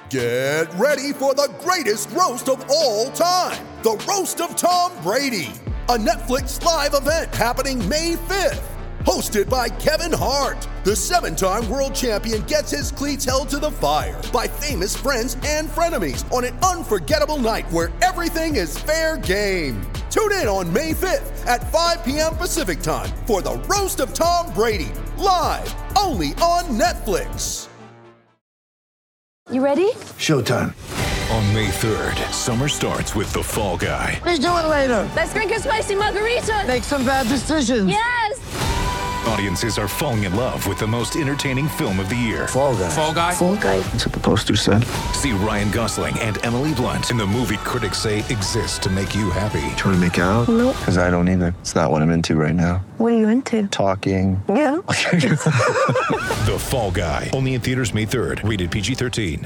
Get ready for the greatest roast of all time, the Roast of Tom Brady, a Netflix live event happening May 5th. Hosted by Kevin Hart, the 7-time world champion gets his cleats held to the fire by famous friends and frenemies on an unforgettable night where everything is fair game. Tune in on May 5th at 5 p.m. Pacific time for the Roast of Tom Brady, live only on Netflix. You ready? Showtime. On May 3rd, summer starts with The Fall Guy. Let's do it later. Let's drink a spicy margarita. Make some bad decisions. Yes! Audiences are falling in love with the most entertaining film of the year. Fall Guy. Fall Guy? Fall Guy. That's what the poster said. See Ryan Gosling and Emily Blunt in the movie critics say exists to make you happy. Trying to make it out? Nope. Because I don't either. It's not what I'm into right now. What are you into? Talking. Yeah. The Fall Guy. Only in theaters May 3rd. Rated PG-13.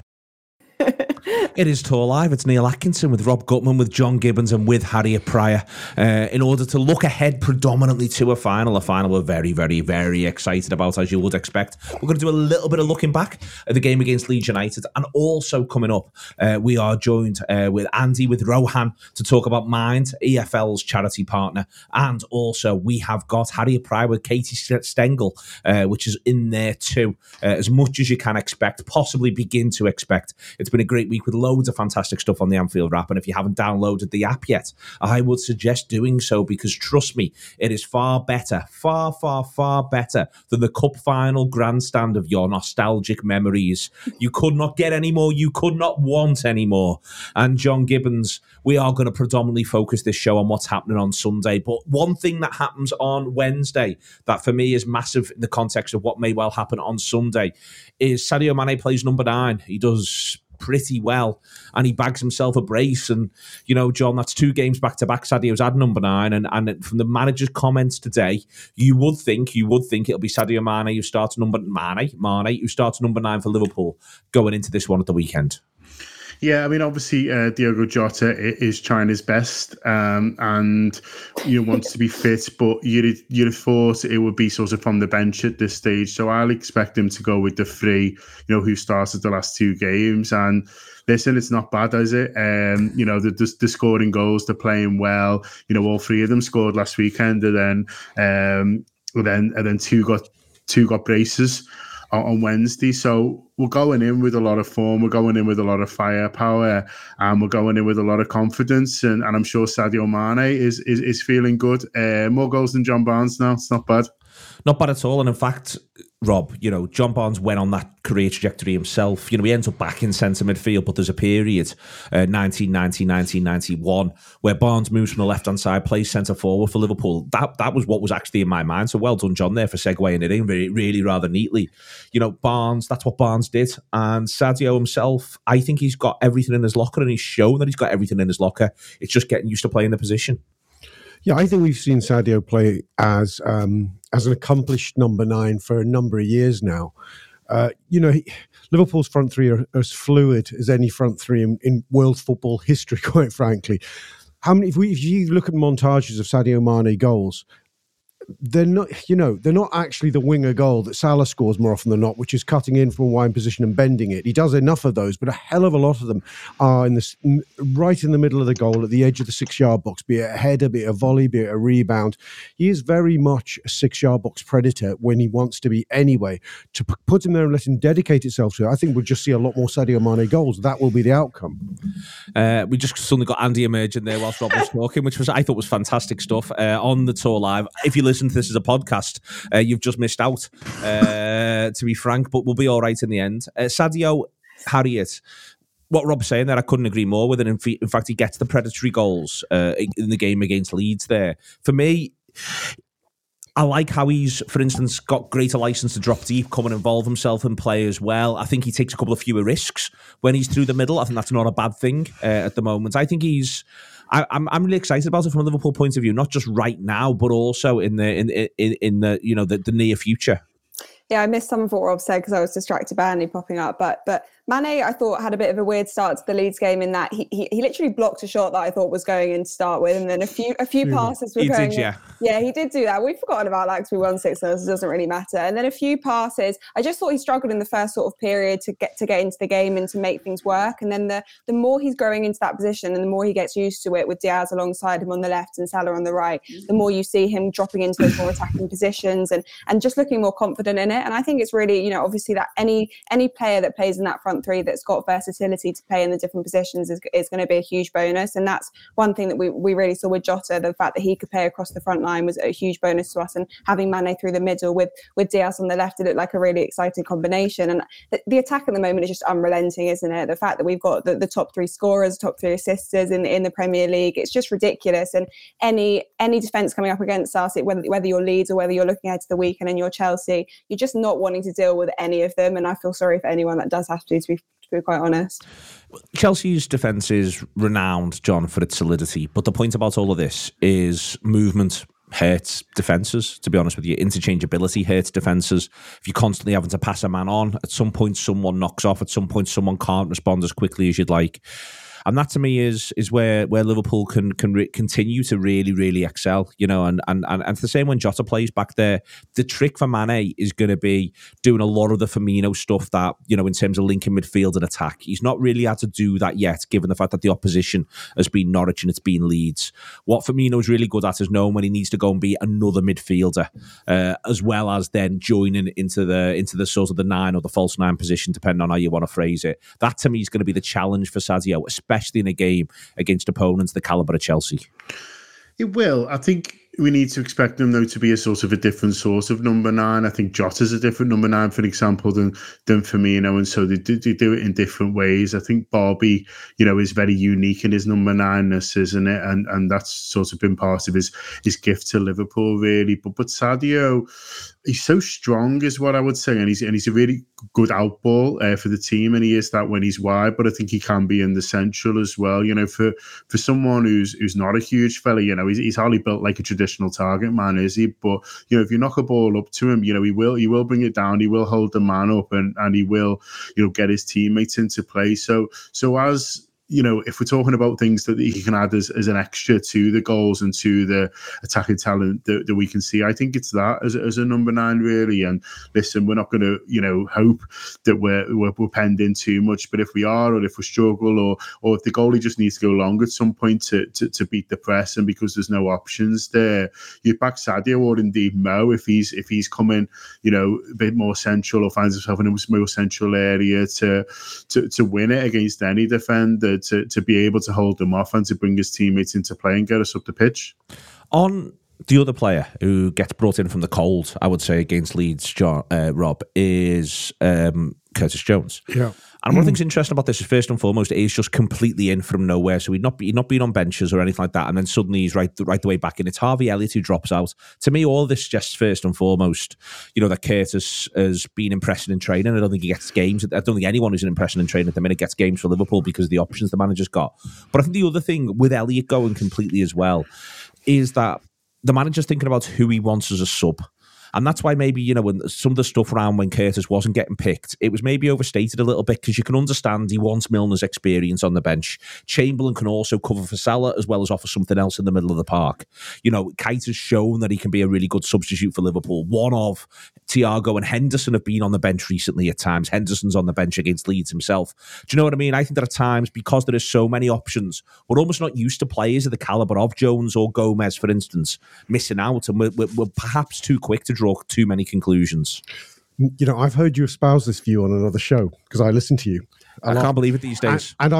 It is Tour Live. It's Neil Atkinson with Rob Gutman, with John Gibbons and with Harriet Pryor in order to look ahead predominantly to a final we're very, very, very excited about, as you would expect. We're going to do a little bit of looking back at the game against Leeds United, and also coming up, we are joined with Andy, with Rohan, to talk about Mind, EFL's charity partner, and also we have got Harriet Pryor with Katie Stengel, which is in there too, as much as you can expect, possibly begin to expect. It's been a great week with loads of fantastic stuff on the Anfield app, and if you haven't downloaded the app yet, I would suggest doing so, because trust me, it is far better, far, far, far better than the cup final grandstand of your nostalgic memories. You could not get any more, you could not want any more. And John Gibbons, we are going to predominantly focus this show on what's happening on Sunday, but one thing that happens on Wednesday that for me is massive in the context of what may well happen on Sunday is Sadio Mane plays number 9. He does pretty well, and he bags himself a brace. And you know, John, that's 2 games back to back Sadio's had number 9, and from the manager's comments today, you would think it'll be Sadio Mane who starts number 9 for Liverpool going into this one at the weekend. Yeah, I mean, obviously, Diogo Jota is trying his best and wants to be fit, but you'd have thought it would be sort of from the bench at this stage. So I'll expect him to go with the 3, who started the last 2 games. And listen, it's not bad, is it? They're scoring goals, they're playing well. All 3 of them scored last weekend, and then 2 got braces on Wednesday. So we're going in with a lot of form, we're going in with a lot of firepower, and we're going in with a lot of confidence, and I'm sure Sadio Mane is feeling good. More goals than John Barnes now. It's not bad. Not bad at all. And in fact, Rob, John Barnes went on that career trajectory himself. He ends up back in centre midfield, but there's a period, 1990, 1991, where Barnes moves from the left-hand side, plays centre forward for Liverpool. That was what was actually in my mind. So well done, John, there, for segueing it in really rather neatly. Barnes, that's what Barnes did. And Sadio himself, I think he's got everything in his locker, and he's shown that he's got everything in his locker. It's just getting used to playing the position. Yeah, I think we've seen Sadio play as an accomplished number 9 for a number of years now. Liverpool's front 3 are as fluid as any front 3 in world football history, quite frankly. If you look at montages of Sadio Mane goals, they're not actually the winger goal that Salah scores more often than not, which is cutting in from a wide position and bending it. He does enough of those, but a hell of a lot of them are right in the middle of the goal, at the edge of the 6-yard box, be it a header, be it a volley, be it a rebound. He is very much a 6-yard box predator when he wants to be anyway. To put him there and let him dedicate himself to it, I think we'll just see a lot more Sadio Mane goals. That will be the outcome. We just suddenly got Andy emerging there whilst Rob was talking, which I thought was fantastic stuff on the Tour Live. If you listen to this as a podcast, you've just missed out, to be frank, but we'll be all right in the end. Sadio, Harriet, what Rob's saying there, I couldn't agree more with it. In fact, he gets the predatory goals in the game against Leeds there. For me, I like how he's, for instance, got greater license to drop deep, come and involve himself in play as well. I think he takes a couple of fewer risks when he's through the middle. I think that's not a bad thing at the moment. I think I'm really excited about it from a Liverpool point of view, not just right now, but also in the near future. Yeah, I missed some of what Rob said because I was distracted by Andy popping up. But Mane, I thought, had a bit of a weird start to the Leeds game in that he literally blocked a shot that I thought was going in to start with, and then a few passes were going. Yeah, he did do that. We've forgotten about that because we won 6-0, so it doesn't really matter. And then a few passes. I just thought he struggled in the first sort of period to get into the game and to make things work. And then the more he's growing into that position and the more he gets used to it with Diaz alongside him on the left and Salah on the right, the more you see him dropping into those more attacking positions and just looking more confident in it. And I think it's really, obviously that any player that plays in that front three that's got versatility to play in the different positions is going to be a huge bonus. And that's one thing that we really saw with Jota. The fact that he could play across the front line was a huge bonus to us. And having Mane through the middle with Diaz on the left, it looked like a really exciting combination. And the attack at the moment is just unrelenting, isn't it? The fact that we've got the top 3 scorers, top 3 assisters in the Premier League, it's just ridiculous. And any defence coming up against us, whether you're Leeds or whether you're looking ahead to the weekend and you're Chelsea, you're just not wanting to deal with any of them. And I feel sorry for anyone that does have to be quite honest. Chelsea's defence is renowned, John, for its solidity. But the point about all of this is movement hurts defences, to be honest with you. Interchangeability hurts defences. If you're constantly having to pass a man on, at some point someone knocks off, at some point someone can't respond as quickly as you'd like. And that to me is where Liverpool can continue to really, really excel, and it's the same when Jota plays back there. The trick for Mane is going to be doing a lot of the Firmino stuff that, in terms of linking midfield and attack. He's not really had to do that yet, given the fact that the opposition has been Norwich and it's been Leeds. What Firmino's really good at is knowing when he needs to go and be another midfielder, as well as then joining into the sort of the 9 or the false 9 position, depending on how you want to phrase it. That to me is going to be the challenge for Sadio, especially in a game against opponents the calibre of Chelsea. It will. I think we need to expect them, though, to be a sort of a different sort of number 9. I think Jota's a different number 9, for example, than Firmino, and so they do it in different ways. I think Bobby, is very unique in his number 9-ness, isn't it? And that's sort of been part of his gift to Liverpool, really. But Sadio, he's so strong, is what I would say, and he's a really good outball for the team, and he is that when he's wide. But I think he can be in the central as well. For someone who's not a huge fella, he's hardly built like a traditional target man, is he? But if you knock a ball up to him, he will bring it down. He will hold the man up, and he will get his teammates into play. So as if we're talking about things that he can add as an extra to the goals and to the attacking talent that we can see, I think it's that as a number 9, really. And listen, we're not going to, hope that we're penned in too much, but if we are, or if we struggle, or if the goalie just needs to go long at some point to beat the press, and because there's no options there, you back Sadio or indeed Mo if he's coming, a bit more central or finds himself in a more central area to win it against any defender. To be able to hold them off and to bring his teammates into play and get us up the pitch. On the other player who gets brought in from the cold, I would say, against Leeds, Rob, is Curtis Jones. Yeah. And one of the things interesting about this is, first and foremost, he's just completely in from nowhere. So he'd not been on benches or anything like that. And then suddenly he's right the way back in. It's Harvey Elliott who drops out. To me, all this suggests, first and foremost, that Curtis has been impressing in training. I don't think he gets games. I don't think anyone who's an impression in training at the minute gets games for Liverpool because of the options the manager's got. But I think the other thing with Elliott going completely as well is that the manager's thinking about who he wants as a sub. And that's why maybe, when some of the stuff around when Curtis wasn't getting picked, it was maybe overstated a little bit, because you can understand he wants Milner's experience on the bench. Chamberlain can also cover for Salah as well as offer something else in the middle of the park. Kite has shown that he can be a really good substitute for Liverpool. One of Thiago and Henderson have been on the bench recently at times. Henderson's on the bench against Leeds himself. Do you know what I mean? I think that at times, because there are so many options, we're almost not used to players of the calibre of Jones or Gomez, for instance, missing out, and we're perhaps too quick to draw too many conclusions. I've heard you espouse this view on another show because I listen to you. I can't believe it these days. And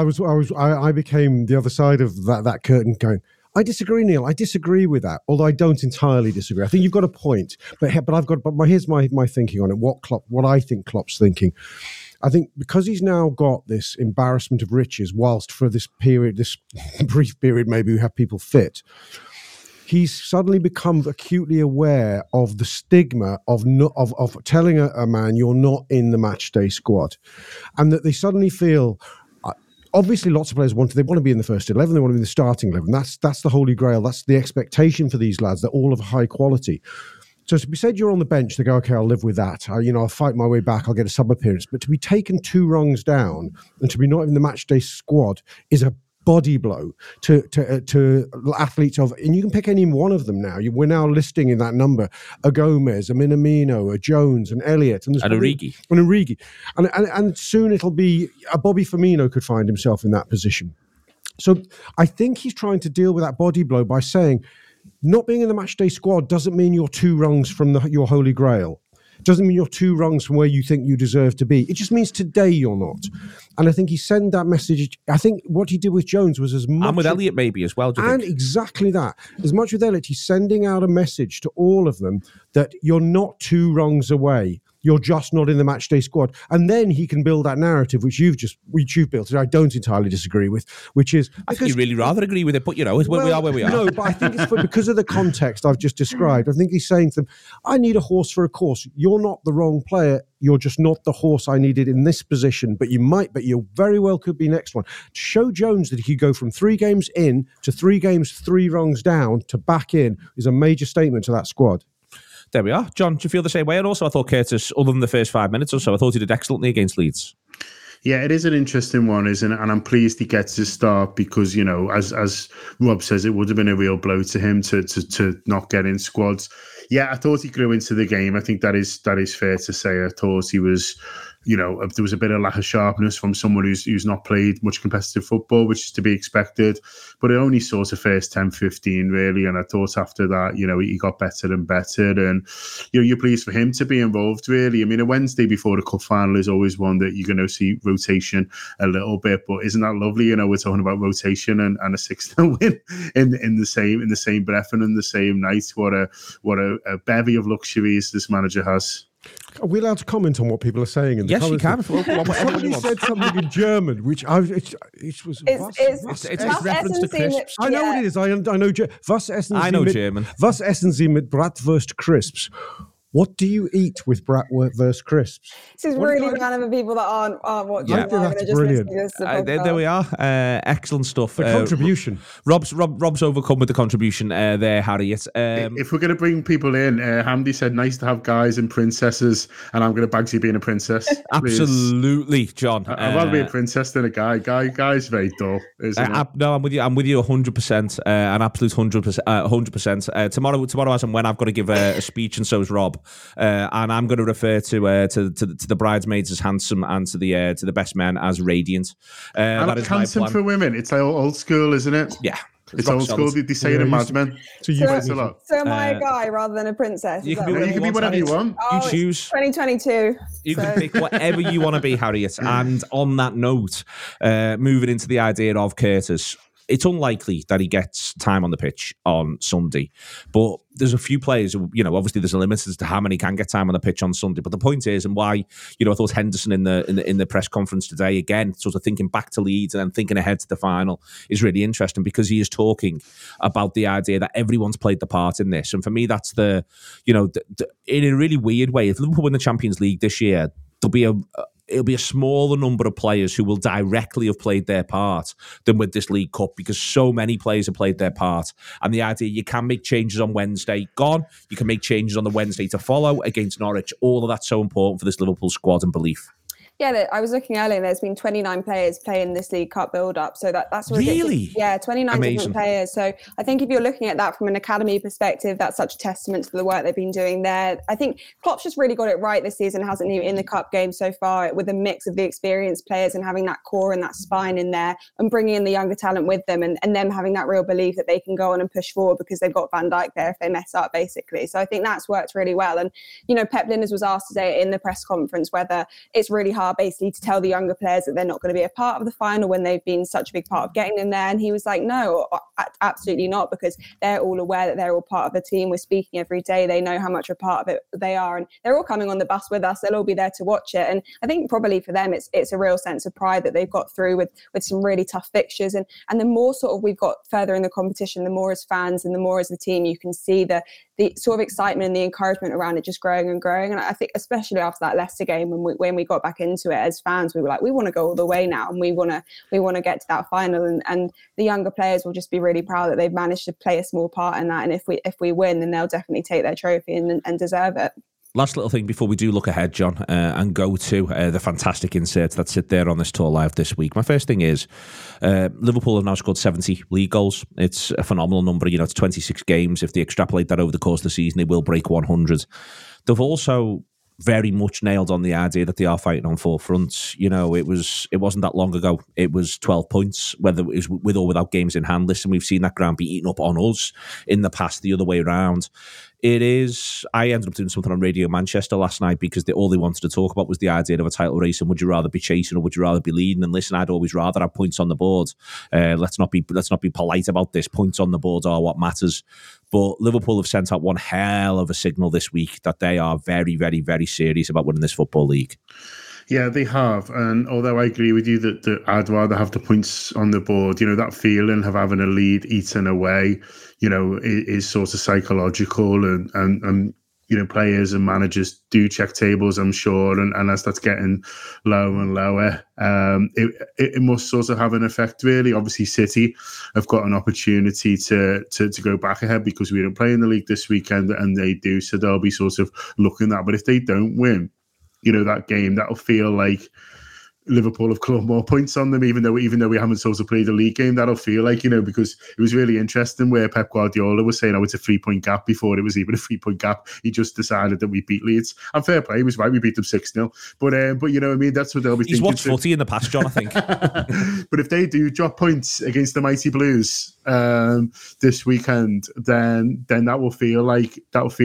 I became the other side of that curtain, going, I disagree, Neil. I disagree with that, although I don't entirely disagree. I think you've got a point, but here's my thinking on it. What I think Klopp's thinking. I think because he's now got this embarrassment of riches, whilst for this period, this brief period, maybe we have people fit. He's suddenly become acutely aware of the stigma of telling a man you're not in the match day squad, and that they suddenly feel. Obviously, lots of players want to be in the first 11. They want to be in the starting 11. That's the holy grail. That's the expectation for these lads. They're all of high quality. So to be said you're on the bench, they go, okay, I'll live with that. I'll fight my way back. I'll get a sub appearance. But to be taken 2 rungs down and to be not in the match day squad is a body blow to athletes of, and you can pick any one of them now. We're now listing in that number a Gomez, a Minamino, a Jones, an Elliott, and Origi. And soon it'll be a Bobby Firmino could find himself in that position. So I think he's trying to deal with that body blow by saying, not being in the matchday squad doesn't mean you're 2 rungs from your holy grail. Doesn't mean you're 2 rungs from where you think you deserve to be. It just means today you're not. And I think he sent that message. I think what he did with Jones was as much... And with Elliott maybe as well, do you think? Exactly that. As much with Elliott, he's sending out a message to all of them that you're not 2 rungs away. You're just not in the matchday squad. And then he can build that narrative, which you've built, and I don't entirely disagree with, which is... I think you'd really rather agree with it, but, we are where we are. No, but I think it's because of the context I've just described. I think he's saying to them, I need a horse for a course. You're not the wrong player. You're just not the horse I needed in this position, but you very well could be next one. To show Jones that he could go from 3 games in to 3 games, 3 rungs down to back in is a major statement to that squad. There we are. John, do you feel the same way? And also, I thought Curtis, other than the first 5 minutes or so, I thought he did excellently against Leeds. Yeah, it is an interesting one, isn't it? And I'm pleased he gets his start because, as Rob says, it would have been a real blow to him to not get in squads. Yeah, I thought he grew into the game. I think that is fair to say. I thought he was... there was a bit of lack of sharpness from someone who's not played much competitive football, which is to be expected. But it only sort of first 10, 15, really. And I thought after that, he got better and better. And, you're pleased for him to be involved, really. I mean, a Wednesday before the cup final is always one that you're going to see rotation a little bit. But isn't that lovely? We're talking about rotation and a 6-0 win in the same breath and in the same night. What a bevy of luxuries this manager has. Are we allowed to comment on what people are saying in the comments? Yes, you can. Somebody said something in German, which it's reference to crisps. I know what it is. I know. I know German. Was essen Sie mit Bratwurst crisps? What do you eat with Bratwurst crisps? This is really random for people that aren't watching. Yeah, that's brilliant. There we are. Excellent stuff. The contribution. Rob's overcome with the contribution there, Harriet. If we're going to bring people in, Hamdi said, nice to have guys and princesses, and I'm going to Bagsy being a princess. Absolutely, John. I'd rather be a princess than a guy. Guy's very dull, isn't it? No, I'm with you. I'm with you 100%. An absolute 100%. Tomorrow, as and when, I've got to give a speech, and so is Rob. And I'm going to refer to the bridesmaids as handsome and to the best men as radiant. And that is handsome for women. It's like old school, isn't it? Yeah. It's old school. They say it in Mad Men. So am I a guy rather than a princess? You can be whatever you want. You choose. 2022. You can pick whatever you want to be, Harriet. And on that note, moving into the idea of Curtis, it's unlikely that he gets time on the pitch on Sunday, but there's a few players who, obviously there's a limit as to how many can get time on the pitch on Sunday. But the point is, and why, I thought Henderson in the press conference today, again, sort of thinking back to Leeds and then thinking ahead to the final, is really interesting because he is talking about the idea that everyone's played the part in this. And for me, that's in a really weird way, if Liverpool win the Champions League this year, it'll be a smaller number of players who will directly have played their part than with this League Cup because so many players have played their part. And the idea you can make changes on Wednesday, gone. You can make changes on the Wednesday to follow against Norwich. All of that's so important for this Liverpool squad and belief. Yeah, I was looking earlier and there's been 29 players playing this League Cup build-up. So that's ridiculous. Really? Yeah, 29 different players. So I think if you're looking at that from an academy perspective, that's such a testament to the work they've been doing there. I think Klopp's just really got it right this season, hasn't he, in the Cup game so far, with a mix of the experienced players and having that core and that spine in there and bringing in the younger talent with them and them having that real belief that they can go on and push forward because they've got Van Dijk there if they mess up, basically. So I think that's worked really well. And, Pep Lijnders was asked today in the press conference whether it's really hard basically to tell the younger players that they're not going to be a part of the final when they've been such a big part of getting in there. And he was like, no, absolutely not, because they're all aware that they're all part of the team. We're speaking every day. They know how much a part of it they are. And they're all coming on the bus with us. They'll all be there to watch it. And I think probably for them, it's a real sense of pride that they've got through with some really tough fixtures. And the more sort of we've got further in the competition, the more as fans and the more as a team, you can see the sort of excitement and the encouragement around it just growing and growing. And I think especially after that Leicester game when we got back into into it as fans. We were like, we want to go all the way now, and we want to get to that final. And the younger players will just be really proud that they've managed to play a small part in that. And if we win, then they'll definitely take their trophy and deserve it. Last little thing before we do look ahead, John, and go to the fantastic inserts that sit there on this tour live this week. My first thing is Liverpool have now scored 70 league goals. It's a phenomenal number. It's 26 games. If they extrapolate that over the course of the season, they will break 100. They've also very much nailed on the idea that they are fighting on four fronts. It wasn't that long ago. It was 12 points, whether it was with or without games in hand. Listen, we've seen that ground be eaten up on us in the past, the other way around. I ended up doing something on Radio Manchester last night because all they wanted to talk about was the idea of a title race and would you rather be chasing or would you rather be leading? And listen, I'd always rather have points on the board. Let's not be polite about this. Points on the board are what matters. But Liverpool have sent out one hell of a signal this week that they are very, very, very serious about winning this football league. Yeah, they have. And although I agree with you that I'd rather have the points on the board, that feeling of having a lead eaten away, is sort of psychological and players and managers do check tables, I'm sure. And as that's getting lower and lower, it must sort of have an effect, really. Obviously, City have got an opportunity to go back ahead because we don't play in the league this weekend and they do. So they'll be sort of looking at that. But if they don't win, that game, that'll feel like Liverpool have clawed more points on them, even though we haven't sort of played a league game. That'll feel like, because it was really interesting where Pep Guardiola was saying, it's a 3-point gap before it was even a 3-point gap. He just decided that we beat Leeds. And fair play, he was right, we beat them 6-0. But you know what I mean? That's what they'll be thinking. He's watched footy in the past, John, I think. But if they do drop points against the Mighty Blues this weekend, then that will feel like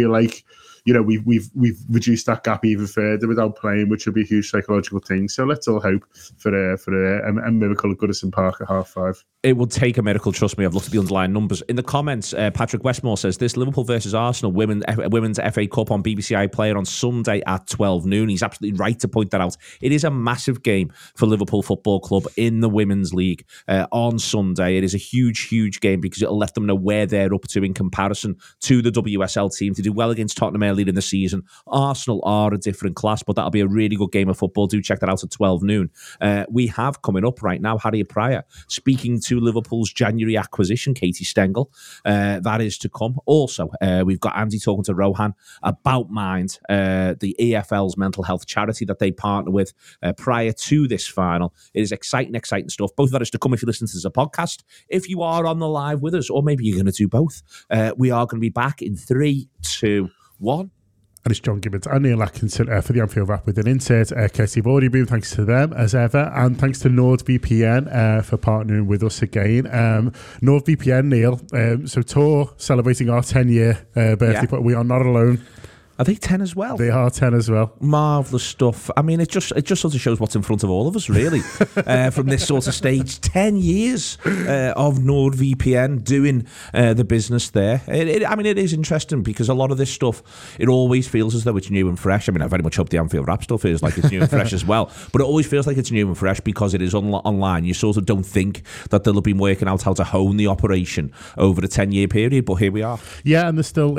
we've reduced that gap even further without playing, which will be a huge psychological thing. So let's all hope for a miracle at Goodison Park at 5:30. It will take a miracle, trust me. I've looked at the underlying numbers. In the comments, Patrick Westmore says, this Liverpool versus Arsenal women's FA Cup on BBC iPlayer on Sunday at 12 noon. He's absolutely right to point that out. It is a massive game for Liverpool Football Club in the Women's League on Sunday. It is a huge, huge game because it'll let them know where they're up to in comparison to the WSL team. To do well against Tottenham earlier in the season. Arsenal are a different class, but that'll be a really good game of football. Do check that out at 12 noon. We have coming up right now Harriet Pryor speaking to Liverpool's January acquisition, Katie Stengel. That is to come. Also, we've got Andy talking to Rohan about Mind, the EFL's mental health charity that they partner with prior to this final. It is exciting stuff. Both of that is to come if you listen to this as a podcast. If you are on the live with us, or maybe you're going to do both, we are going to be back in 3, 2, 1. And it's John Gibbons and Neil Atkinson for the Anfield Wrap with an insert. Courtesy of Audioboom, thanks to them as ever. And thanks to NordVPN for partnering with us again. NordVPN, Neil. So Tor celebrating our 10-year birthday, but we are not alone. Are they 10 as well? They are 10 as well. Marvellous stuff. I mean, it just sort of shows what's in front of all of us, really, from this sort of stage. 10 years of NordVPN doing the business there. It is interesting because a lot of this stuff, it always feels as though it's new and fresh. I mean, I very much hope the Anfield Wrap stuff is like it's new and fresh as well. But it always feels like it's new and fresh because it is online. You sort of don't think that they'll have been working out how to hone the operation over a 10-year period, but here we are. Yeah, and they're still,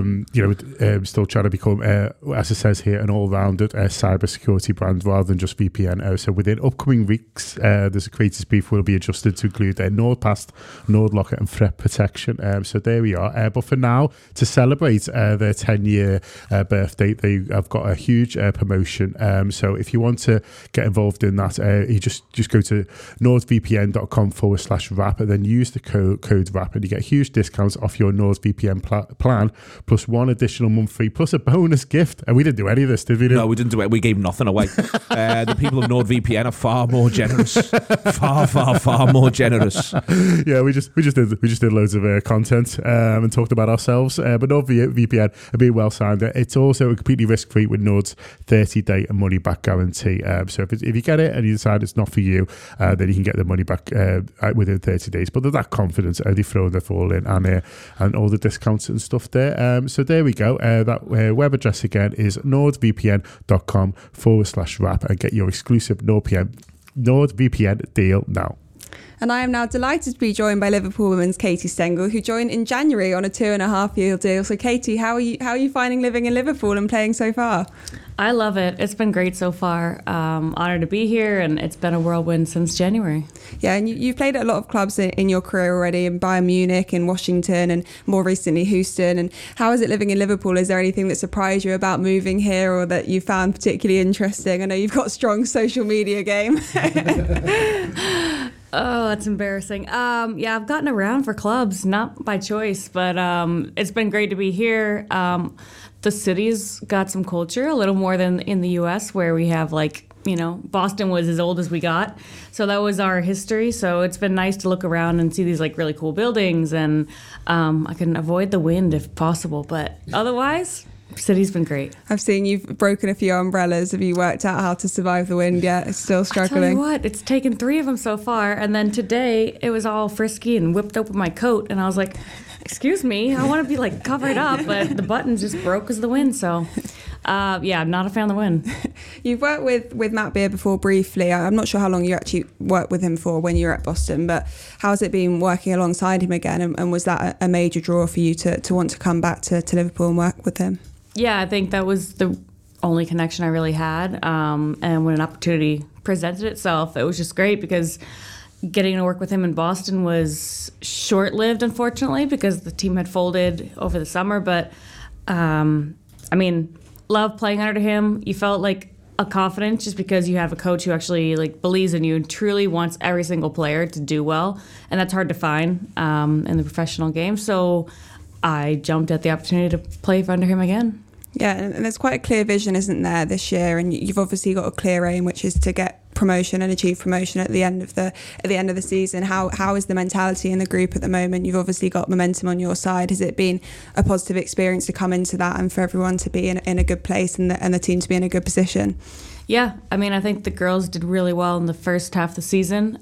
still trying to become, as it says here, an all-rounded cybersecurity brand rather than just VPN. So within upcoming weeks, there's a creators brief will be adjusted to include NordPass, NordLocker and threat protection. So there we are. But for now, to celebrate their 10-year birthday, they have got a huge promotion. So if you want to get involved in that, you just go to nordvpn.com/wrap and then use the code WRAP and you get huge discounts off your NordVPN plan plus one additional month free plus a bonus gift. And we didn't do any of this, did we? No, we didn't do it. We gave nothing away. The people of NordVPN are far more generous. far more generous. Yeah, we just did loads of content and talked about ourselves. But NordVPN are being well signed. It's also completely risk free with Nord's 30-day money back guarantee. So if you get it and you decide it's not for you, then you can get the money back within 30 days. But they're that confident, they throw their all in and all the discounts and stuff there. So there we go. That web address again is nordvpn.com/wrap and get your exclusive NordVPN deal now. And I am now delighted to be joined by Liverpool women's Katie Stengel, who joined in January on a 2.5-year deal. So Katie, how are you finding living in Liverpool and playing so far? I love it. It's been great so far. Honored to be here, and it's been a whirlwind since January. Yeah, and you've played at a lot of clubs in your career already, in Bayern Munich, in Washington, and more recently Houston. And how is it living in Liverpool? Is there anything that surprised you about moving here or that you found particularly interesting? I know you've got a strong social media game. Oh, that's embarrassing. Yeah, I've gotten around for clubs, not by choice, but it's been great to be here. The city's got some culture, a little more than in the U.S., where we have, like, you know, Boston was as old as we got. So that was our history. So it's been nice to look around and see these, like, really cool buildings. And I can avoid the wind if possible. But otherwise, city's been great. I've seen you've broken a few umbrellas. Have you worked out how to survive the wind yet? It's still struggling. I tell you what, it's taken 3 of them so far. And then today, it was all frisky and whipped open my coat. And I was like, excuse me, I want to be, like, covered up. But the buttons just broke as the wind. So, yeah, I'm not a fan of the wind. You've worked with Matt Beer before briefly. I'm not sure how long you actually worked with him for when you were at Boston, but how's it been working alongside him again? And was that a major draw for you to want to come back to Liverpool and work with him? Yeah, I think that was the only connection I really had. And when an opportunity presented itself, it was just great because getting to work with him in Boston was short-lived, unfortunately, because the team had folded over the summer. But, I mean, love playing under him. You felt like a confidence just because you have a coach who actually, like, believes in you and truly wants every single player to do well. And that's hard to find in the professional game. So I jumped at the opportunity to play under him again. Yeah, and there's quite a clear vision, isn't there, this year? And you've obviously got a clear aim, which is to get promotion and achieve promotion at the end of the season. How is the mentality in the group at the moment? You've obviously got momentum on your side. Has it been a positive experience to come into that and for everyone to be in a good place and the team to be in a good position? Yeah, I mean, I think the girls did really well in the first half of the season,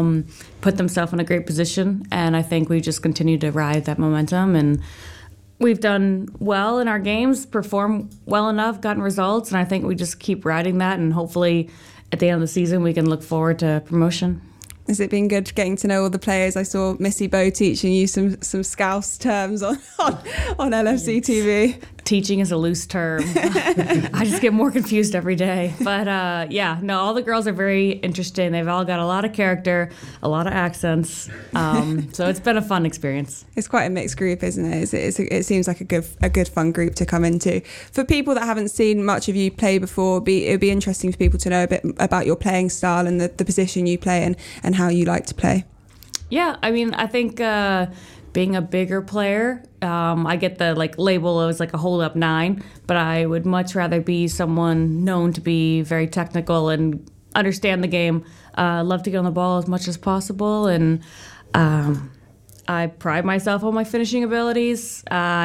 put themselves in a great position, and I think we just continued to ride that momentum, and we've done well in our games, performed well enough, gotten results, and I think we just keep riding that, and hopefully at the end of the season we can look forward to promotion. Has it been good getting to know all the players? I saw Missy Bowe teaching you some Scouse terms on LFC TV. Teaching is a loose term. I just get more confused every day. But yeah, no, all the girls are very interesting. They've all got a lot of character, a lot of accents. So it's been a fun experience. It's quite a mixed group, isn't it? It seems like a good fun group to come into. For people that haven't seen much of you play before, it would be interesting for people to know a bit about your playing style and the position you play and how you like to play. Yeah, I mean, I think being a bigger player, I get the label as like a hold-up 9, but I would much rather be someone known to be very technical and understand the game. Love to get on the ball as much as possible, and I pride myself on my finishing abilities.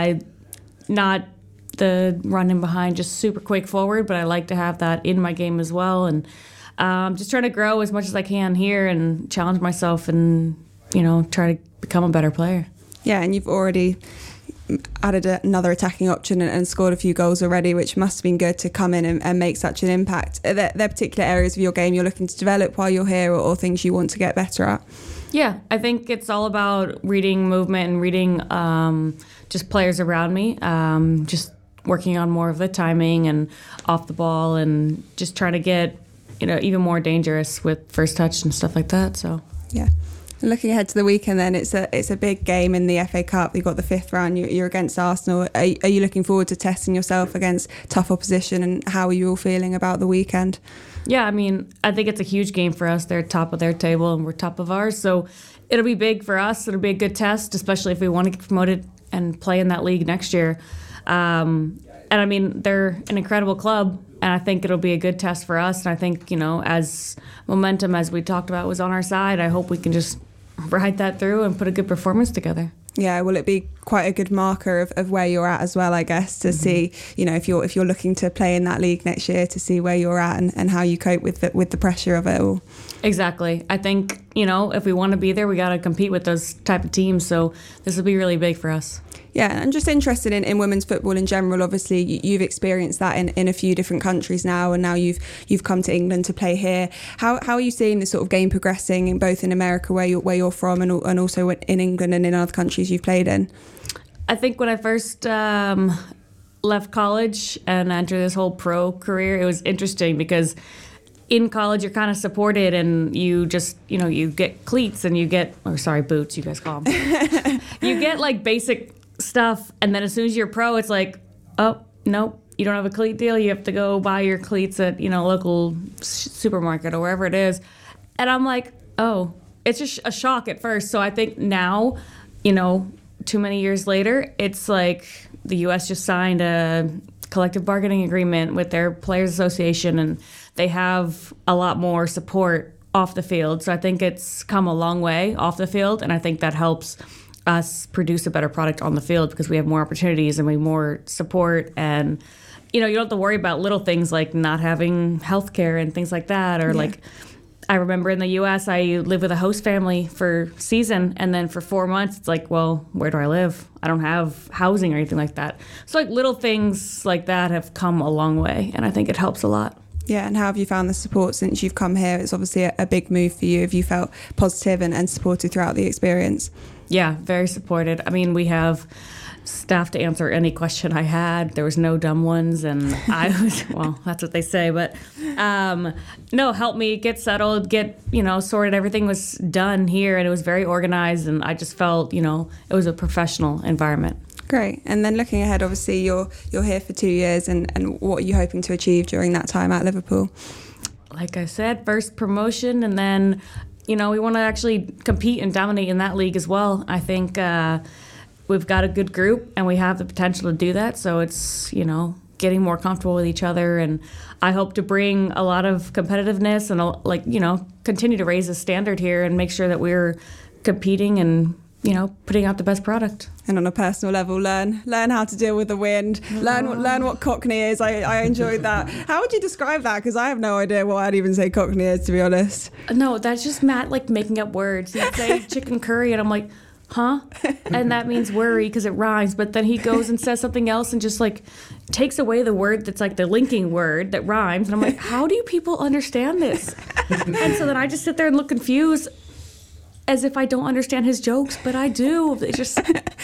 Not the running behind, just super quick forward, but I like to have that in my game as well, and just trying to grow as much as I can here and challenge myself and, try to become a better player. Yeah, and you've already added another attacking option and scored a few goals already, which must have been good to come in and make such an impact. Are there particular areas of your game you're looking to develop while you're here or things you want to get better at? Yeah, I think it's all about reading movement and reading just players around me, just working on more of the timing and off the ball and just trying to get even more dangerous with first touch and stuff like that. So yeah. Looking ahead to the weekend, then it's a big game in the FA Cup. You've got the 5th round. You're against Arsenal. Are you looking forward to testing yourself against tough opposition? And how are you all feeling about the weekend? Yeah, I mean, I think it's a huge game for us. They're top of their table and we're top of ours. So it'll be big for us. It'll be a good test, especially if we want to get promoted and play in that league next year. And I mean, they're an incredible club. And I think it'll be a good test for us. And I think, as momentum, as we talked about, was on our side, I hope we can just ride that through and put a good performance together. Yeah, will it be quite a good marker of where you're at as well, I guess, to see, if you're looking to play in that league next year, to see where you're at and how you cope with the pressure of it all. Exactly. I think, if we want to be there, we got to compete with those type of teams. So this will be really big for us. Yeah, I'm just interested in women's football in general. Obviously, you've experienced that in a few different countries now, and now you've come to England to play here. How are you seeing this sort of game progressing in both in America, where you're from, and also in England and in other countries you've played in? I think when I first left college and entered this whole pro career, it was interesting because in college you're kind of supported, and you just, you get cleats and you get, boots, you guys call them. You get like basic stuff, and then as soon as you're pro, it's like, oh, nope, you don't have a cleat deal. You have to go buy your cleats at, local supermarket or wherever it is. And I'm like, oh, it's just a shock at first. So I think now, too many years later, it's like the U.S. just signed a collective bargaining agreement with their Players Association, and they have a lot more support off the field. So I think it's come a long way off the field, and I think that helps us produce a better product on the field because we have more opportunities and we have more support, and you don't have to worry about little things like not having health care and things like that, or like I remember in the U.S. I lived with a host family for season, and then for 4 months it's like, well, where do I live? I don't have housing or anything like that. So like little things like that have come a long way, and I think it helps a lot. Yeah, and how have you found the support since you've come here? It's obviously a big move for you. Have you felt positive and supported throughout the experience? Yeah, very supported. I mean, we have staff to answer any question I had. There was no dumb ones, and I was, well, that's what they say, but no, helped me get settled, get, sorted. Everything was done here, and it was very organized, and I just felt, it was a professional environment. Great. And then looking ahead, obviously you're here for 2 years, and what are you hoping to achieve during that time at Liverpool? Like I said, first promotion, and then, we want to actually compete and dominate in that league as well. I think we've got a good group, and we have the potential to do that. So it's, getting more comfortable with each other, and I hope to bring a lot of competitiveness and, continue to raise the standard here and make sure that we're competing and, putting out the best product. And on a personal level, learn how to deal with the wind, learn what Cockney is. I enjoyed that. How would you describe that? Because I have no idea what I'd even say Cockney is, to be honest. No, that's just Matt making up words. He'd say chicken curry, and I'm like, huh? And that means worry because it rhymes. But then he goes and says something else and just takes away the word that's the linking word that rhymes. And I'm like, how do you people understand this? And so then I just sit there and look confused, as if I don't understand his jokes, but I do. It just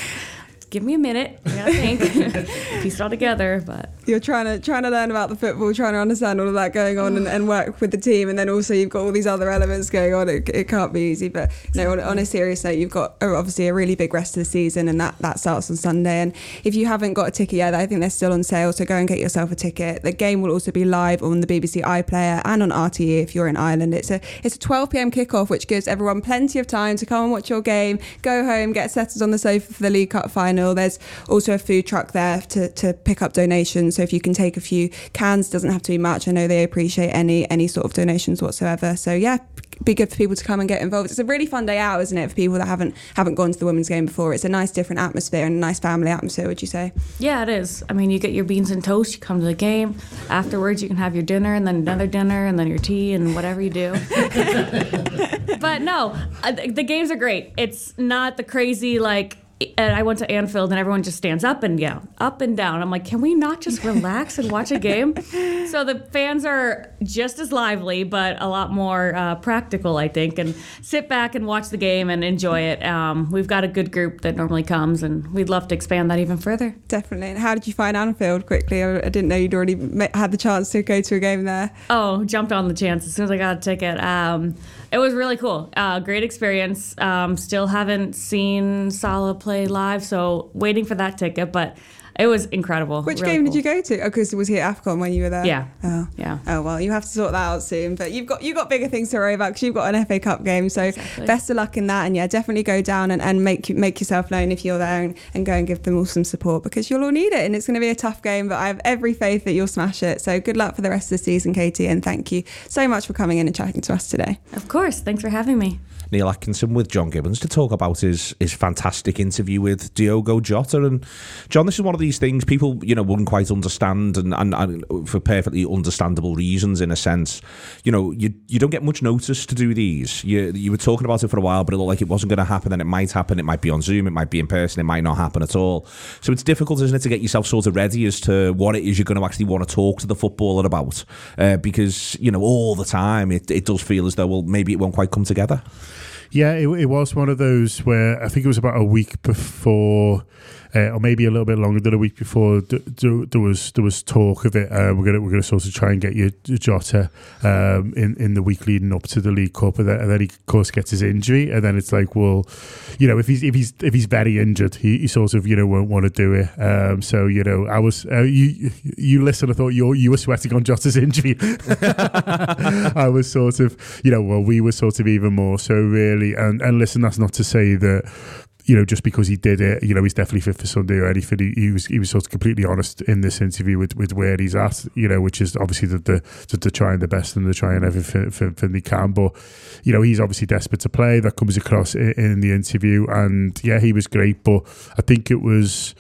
give me a minute. I gotta think, piece it all together. But you're trying to learn about the football, trying to understand all of that going on, and work with the team, and then also you've got all these other elements going on. It can't be easy. But on a serious note, you've got obviously a really big rest of the season, and that starts on Sunday. And if you haven't got a ticket yet, I think they're still on sale, so go and get yourself a ticket. The game will also be live on the BBC iPlayer and on RTE if you're in Ireland. It's a 12 p.m. kickoff, which gives everyone plenty of time to come and watch your game, go home, get settled on the sofa for the League Cup final. There's also a food truck there to pick up donations, so if you can take a few cans, doesn't have to be much. I know they appreciate any sort of donations whatsoever. So yeah, be good for people to come and get involved. It's a really fun day out, isn't it, for people that haven't gone to the women's game before. It's a nice different atmosphere and a nice family atmosphere, would you say? Yeah, it is. I mean, you get your beans and toast, you come to the game, afterwards you can have your dinner and then another dinner and then your tea and whatever you do. But no, the games are great. It's not the crazy and I went to Anfield and everyone just stands up and down. I'm like, can we not just relax and watch a game? So the fans are just as lively, but a lot more practical, I think, and sit back and watch the game and enjoy it. We've got a good group that normally comes, and we'd love to expand that even further. Definitely. And how did you find Anfield quickly? I didn't know you'd already had the chance to go to a game there. Oh, jumped on the chance as soon as I got a ticket. It was really cool. Great experience. Still haven't seen Salah play live, so waiting for that ticket, but it was incredible. Which game did you go to? Oh, because it was here at AFCON when you were there. Yeah. Oh, yeah. Oh well, you have to sort that out soon. But you've got bigger things to worry about because you've got an FA Cup game. So exactly. Best of luck in that, and yeah, definitely go down and make yourself known if you're there, and go and give them all some support because you'll all need it, and it's going to be a tough game. But I have every faith that you'll smash it. So good luck for the rest of the season, Katie, and thank you so much for coming in and chatting to us today. Of course. Thanks for having me. Neil Atkinson with John Gibbons to talk about his fantastic interview with Diogo Jota. And John, this is one of these things people, wouldn't quite understand, and for perfectly understandable reasons, in a sense. You don't get much notice to do these. You were talking about it for a while, but it looked like it wasn't going to happen. Then it might happen. It might be on Zoom. It might be in person. It might not happen at all. So it's difficult, isn't it, to get yourself sort of ready as to what it is you're going to actually want to talk to the footballer about, because all the time it does feel as though, well, maybe it won't quite come together. Yeah, it was one of those where I think it was about a week before, or maybe a little bit longer than a week before. There was talk of it. We're gonna sort of try and get you Jota in the week leading up to the League Cup, and then he of course gets his injury, and then it's like, well, if he's very injured, he sort of won't want to do it. So I was you listen. I thought you were sweating on Jota's injury. I was sort of we were sort of even more so, really. And listen, that's not to say that just because he did it, he's definitely fit for Sunday or anything. He was sort of completely honest in this interview with where he's at, which is obviously that they're trying the best and they're trying everything they can. But he's obviously desperate to play. That comes across in the interview, and yeah, he was great. But I think it was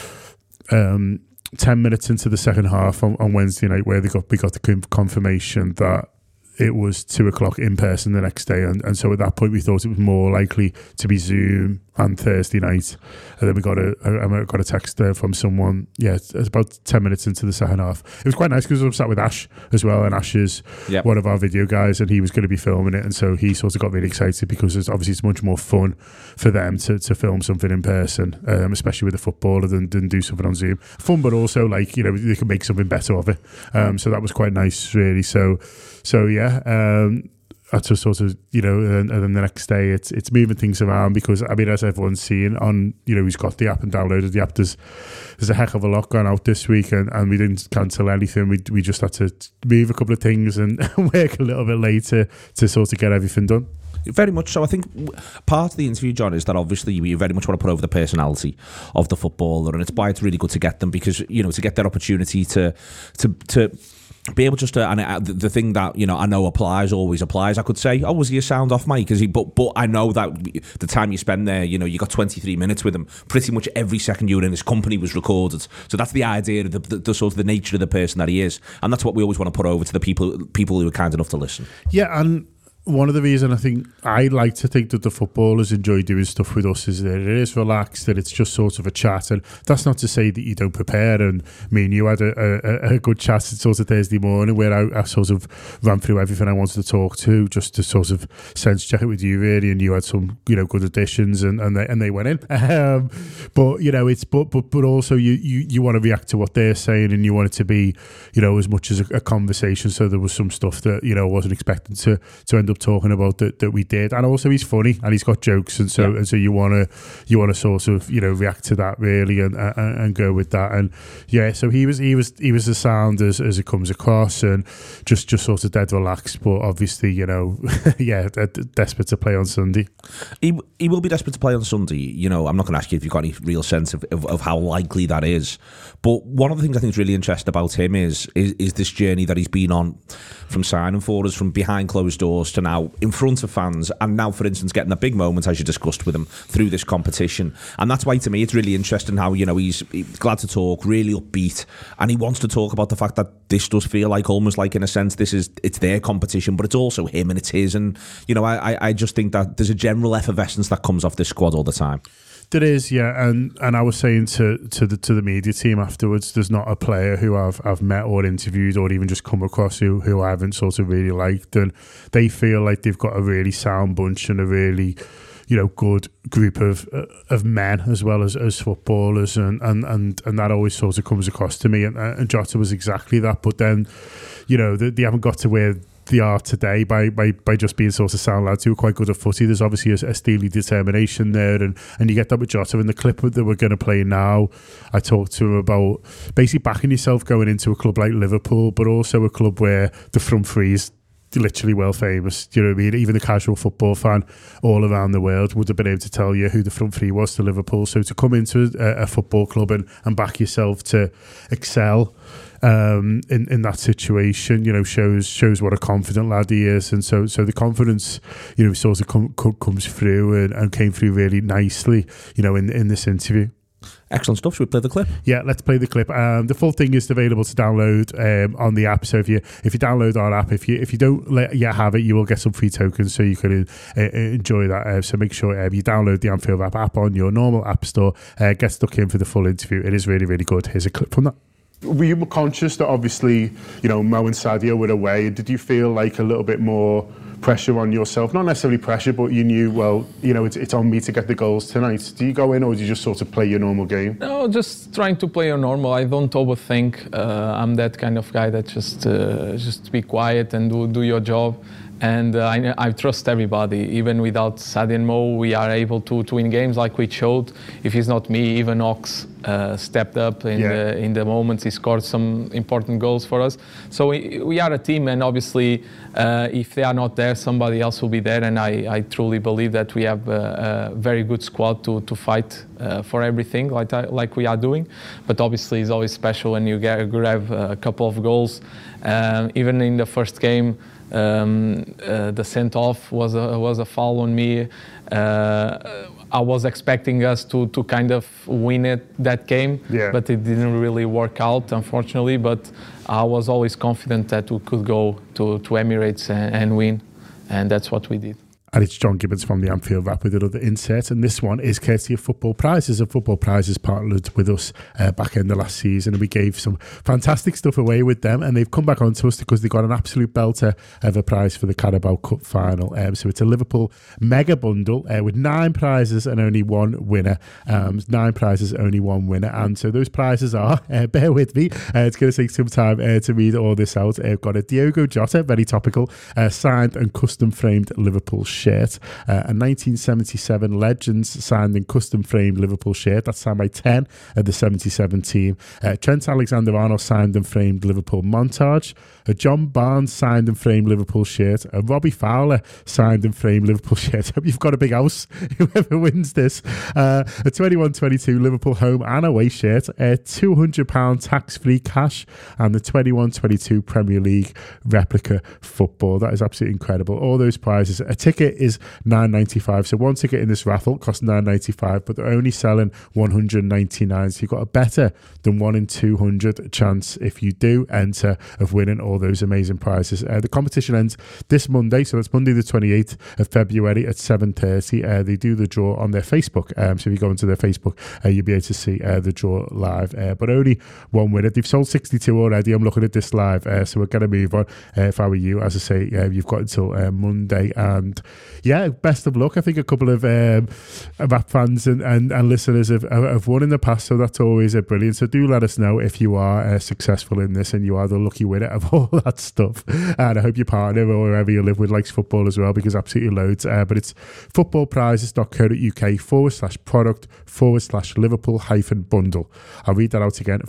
10 minutes into the second half on Wednesday night where we got the confirmation that it was 2:00 in person the next day, and so at that point we thought it was more likely to be Zoom and Thursday night. And then we got a text from someone. Yeah, it's about 10 minutes into the second half. It was quite nice because I was sat with Ash as well, and Ash is one of our video guys, and he was going to be filming it, and so he sort of got really excited because it's much more fun for them to film something in person, especially with a footballer than do something on Zoom. Fun, but also they can make something better of it. So that was quite nice, really. So yeah. To sort of, and then the next day it's moving things around because, I mean, as everyone's seen on, who's got the app and downloaded the app, there's a heck of a lot going out this week, and we didn't cancel anything. We just had to move a couple of things and work a little bit later to sort of get everything done. Very much so. I think part of the interview, John, is that obviously you very much want to put over the personality of the footballer, and it's why it's really good to get them, because to get their opportunity to be able just to, and the thing that I know always applies. I could say, "Oh, was he a sound off mic?" But I know that the time you spend there, you got 23 minutes with him. Pretty much every second you were in his company was recorded. So that's the idea of the sort of the nature of the person that he is, and that's what we always want to put over to the people who are kind enough to listen. Yeah, and one of the reasons I think I like to think that the footballers enjoy doing stuff with us is that it is relaxed, that it's just sort of a chat. And that's not to say that you don't prepare. And me and you had a good chat sort of Thursday morning where I sort of ran through everything I wanted to talk to, just to sort of sense check it with you, really. And you had some good additions, and they went in. But but also you want to react to what they're saying, and you want it to be as much as a conversation. So there was some stuff that I wasn't expecting to end up talking about that we did. And also he's funny and he's got jokes, and so you want to sort of react to that, really, and go with that. And yeah, so he was as sound as it comes across, and just sort of dead relaxed, but obviously desperate to play on Sunday. He will be desperate to play on Sunday. I'm not going to ask you if you've got any real sense of how likely that is, but one of the things I think is really interesting about him is this journey that he's been on, from signing for us, from behind closed doors to now in front of fans, and now, for instance, getting the big moments, as you discussed with him, through this competition. And that's why, to me, it's really interesting how he's glad to talk, really upbeat, and he wants to talk about the fact that this does feel like, almost like, in a sense, it's their competition, but it's also him and it's his. And I just think that there's a general effervescence that comes off this squad all the time. There is, yeah, and I was saying to the media team afterwards, there's not a player who I've met or interviewed or even just come across who I haven't sort of really liked, and they feel like they've got a really sound bunch and a really good group of men as well as footballers, and that always sort of comes across to me, and Jota was exactly that. But then they haven't got to where they are today by just being sort of sound lads who are quite good at footy. There's obviously a steely determination there, and you get that with Jota. In the clip that we're going to play now, I talked to him about basically backing yourself going into a club like Liverpool, but also a club where the front three is literally world famous. Do you know what I mean? Even the casual football fan all around the world would have been able to tell you who the front three was to Liverpool. So to come into a football club and back yourself to excel in that situation, shows what a confident lad he is. And so the confidence, sort of comes through and came through really nicely, in this interview. Excellent stuff. Should we play the clip? Yeah, let's play the clip. The full thing is available to download on the app. So if you download our app, if you don't yet have it, you will get some free tokens so you can enjoy that. So make sure you download the Anfield app on your normal app store. Get stuck in for the full interview. It is really, really good. Here's a clip from that. Were you conscious that obviously, Mo and Sadio were away? Did you feel like a little bit more pressure on yourself? Not necessarily pressure, but you knew, well, it's on me to get the goals tonight. Do you go in, or do you just sort of play your normal game? No, just trying to play your normal. I don't overthink. I'm that kind of guy that just be quiet and do your job. And I trust everybody. Even without Sadio and Mo, we are able to win games like we showed. If it's not me, even Ox stepped up in the moments. He scored some important goals for us. So we are a team, and obviously, if they are not there, somebody else will be there. And I truly believe that we have a very good squad to fight for everything like we are doing. But obviously, it's always special when you grab a couple of goals. Even in the first game, the sent-off was a foul on me. I was expecting us to kind of win that game, but it didn't really work out, unfortunately. But I was always confident that we could go to Emirates and win, and that's what we did. And it's John Gibbons from the Anfield Wrap with another insert. And this one is courtesy of Football Prizes. And Football Prizes partnered with us back in the last season. And we gave some fantastic stuff away with them. And they've come back onto us because they got an absolute belter of a prize for the Carabao Cup final. So it's a Liverpool mega bundle with 9 prizes and only 1 winner. 9 prizes, only 1 winner. And so those prizes are, bear with me, it's going to take some time to read all this out. I've got a Diogo Jota, very topical, signed and custom framed Liverpool shirt. A 1977 Legends signed and custom framed Liverpool shirt. That's signed by 10 of the 77 team. Trent Alexander-Arnold signed and framed Liverpool montage. A John Barnes signed and framed Liverpool shirt. A Robbie Fowler signed and framed Liverpool shirt. Hope you've got a big house, whoever wins this. A 21-22 Liverpool home and away shirt. A £200 tax-free cash. And the 21-22 Premier League replica football. That is absolutely incredible. All those prizes. A ticket is £9.95. So one ticket in this raffle costs £9.95, but they're only selling 199. So you've got a better than 1 in 200 chance, if you do enter, of winning all those amazing prizes. The competition ends this Monday, so it's Monday the 28th of February at 7:30. They do the draw on their Facebook. So if you go into their Facebook, you'll be able to see the draw live. But only 1 winner. They've sold 62 already. I'm looking at this live, so we're going to move on. If I were you, as I say, you've got until Monday. And yeah, best of luck. I think a couple of rap fans and listeners have won in the past, so that's always brilliant. So do let us know if you are successful in this and you are the lucky winner of all that stuff. And I hope your partner or wherever you live with likes football as well, because absolutely loads. But it's footballprizes.co.uk/product/Liverpool-bundle. I'll read that out again.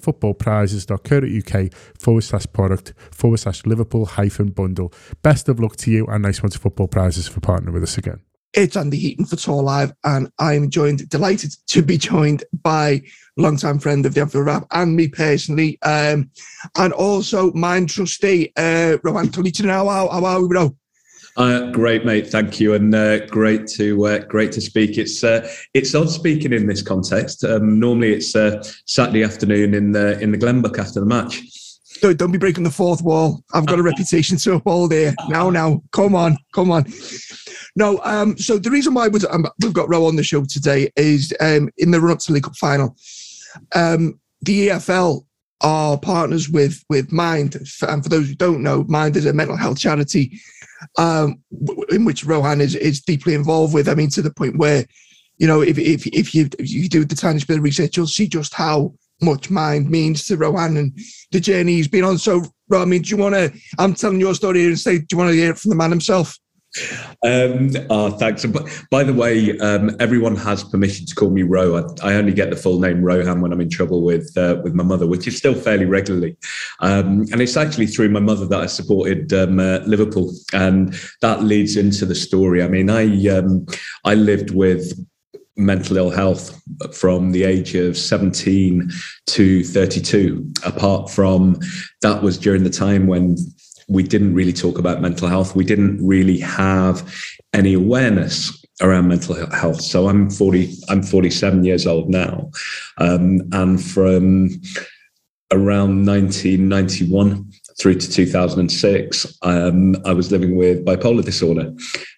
footballprizes.co.uk/product/Liverpool-bundle. Best of luck to you, and nice one to Football Prizes for partnering with us again. It's Andy Heaton for Tour Live, and I'm delighted to be joined by longtime friend of the Anfield Wrap and me personally, and also mine trustee, Rohan Tolitino. How are we, bro? Great, mate. Thank you, and great to speak. It's odd speaking in this context. Normally, it's Saturday afternoon in the Glenbook after the match. Don't be breaking the fourth wall. I've got a reputation to uphold here. Now, come on. No, so the reason why we've got Ro on the show today is in the run-up to the League Cup final, the EFL are partners with Mind. And for those who don't know, Mind is a mental health charity in which Rohan is deeply involved with. I mean, to the point where, if you do the tiniest bit of research, you'll see just how much Mind means to Rohan and the journey he's been on. So, Ro, I mean, do you want to, I'm telling your story here and say, do you want to hear it from the man himself? Thanks. By the way, everyone has permission to call me Ro. I only get the full name Rohan when I'm in trouble with my mother, which is still fairly regularly. And it's actually through my mother that I supported Liverpool, and that leads into the story. I mean, I lived with mental ill health from the age of 17 to 32. Apart from that was during the time when we didn't really talk about mental health. We didn't really have any awareness around mental health. So I'm 47 years old now. And from around 1991 through to 2006, I was living with bipolar disorder.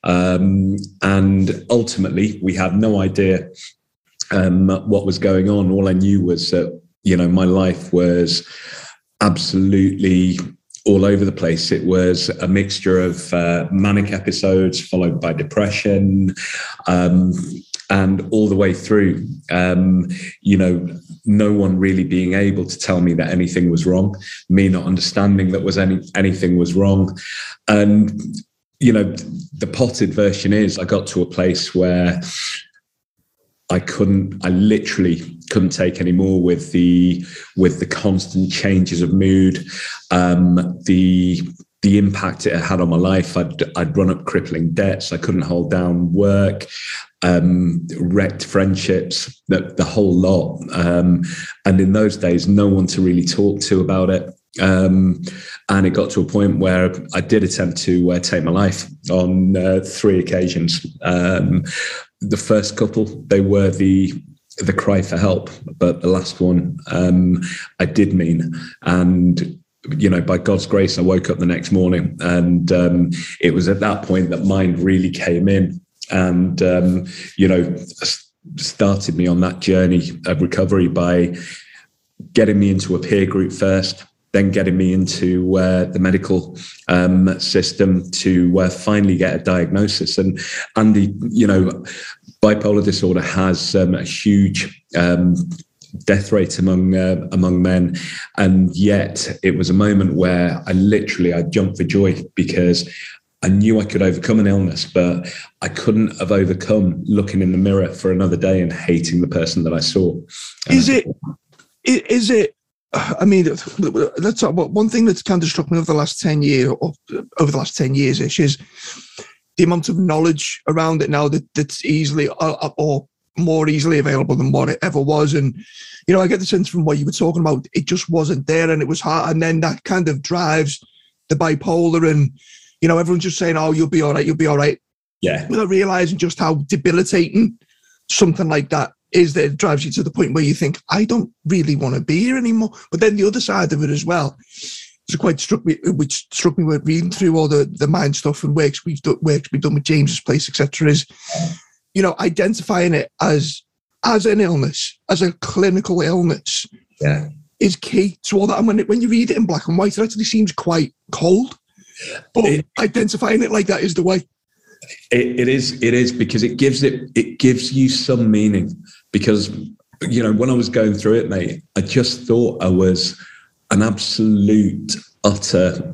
And ultimately, we had no idea what was going on. All I knew was that, my life was absolutely all over the place. It was a mixture of manic episodes followed by depression, and all the way through, no one really being able to tell me that anything was wrong, me not understanding that anything was wrong. And, the potted version is I got to a place where I literally couldn't take any more with the constant changes of mood, the impact it had on my life. I'd run up crippling debts. I couldn't hold down work, wrecked friendships, the whole lot. And in those days, no one to really talk to about it. And it got to a point where I did attempt to take my life on 3 occasions. The first couple, they were the cry for help, but the last one, I did mean. And by God's grace, I woke up the next morning, and it was at that point that mind really came in, and started me on that journey of recovery by getting me into a peer group first, then getting me into the medical system to finally get a diagnosis. And Andy, bipolar disorder has a huge death rate among men, and yet it was a moment where I jumped for joy, because I knew I could overcome an illness, but I couldn't have overcome looking in the mirror for another day and hating the person that I saw. Is it? I mean, let's talk about one thing that's kind of struck me over the last 10 years is the amount of knowledge around it now that's easily or more easily available than what it ever was. And, I get the sense from what you were talking about, it just wasn't there, and it was hard. And then that kind of drives the bipolar, and, everyone's just saying, oh, you'll be all right, you'll be all right. Yeah. Without realizing just how debilitating something like that is, that it drives you to the point where you think, I don't really want to be here anymore. But then the other side of it as well, which struck me with reading through all the mind stuff and works we've done with James's Place, etc., is, identifying it as an illness, as a clinical illness, is key to all that. And when you read it in black and white, it actually seems quite cold. But identifying it like that is the way. It is because it gives you some meaning. Because when I was going through it, mate, I just thought I was an absolute utter.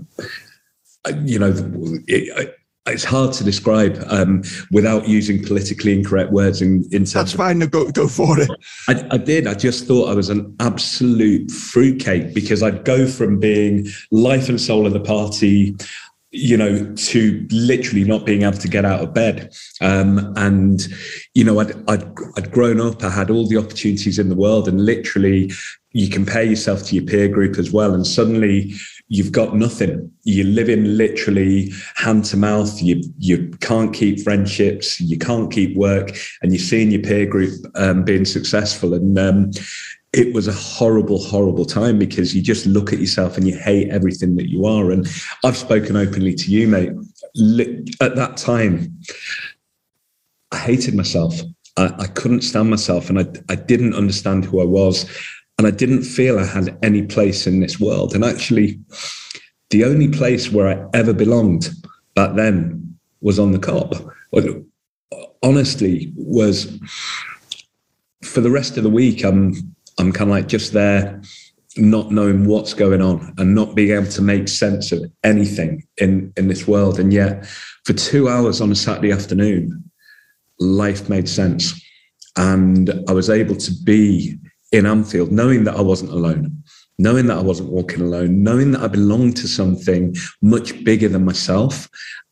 It's hard to describe without using politically incorrect words. In That's fine. Go for it. I did. I just thought I was an absolute fruitcake, because I'd go from being life and soul of the party, to literally not being able to get out of bed. And I'd grown up. I had all the opportunities in the world, and literally, you compare yourself to your peer group as well, and suddenly you've got nothing. You're living literally hand to mouth. You can't keep friendships. You can't keep work, and you're seeing your peer group being successful. And it was a horrible, horrible time, because you just look at yourself and you hate everything that you are. And I've spoken openly to you, mate. At that time, I hated myself. I couldn't stand myself, and I didn't understand who I was. And I didn't feel I had any place in this world. And actually, the only place where I ever belonged back then was on the cop. Honestly, was for the rest of the week, I'm kind of like just there, not knowing what's going on and not being able to make sense of anything in this world. And yet, for 2 hours on a Saturday afternoon, life made sense. And I was able to be in Anfield, knowing that I wasn't alone, knowing that I wasn't walking alone, knowing that I belonged to something much bigger than myself.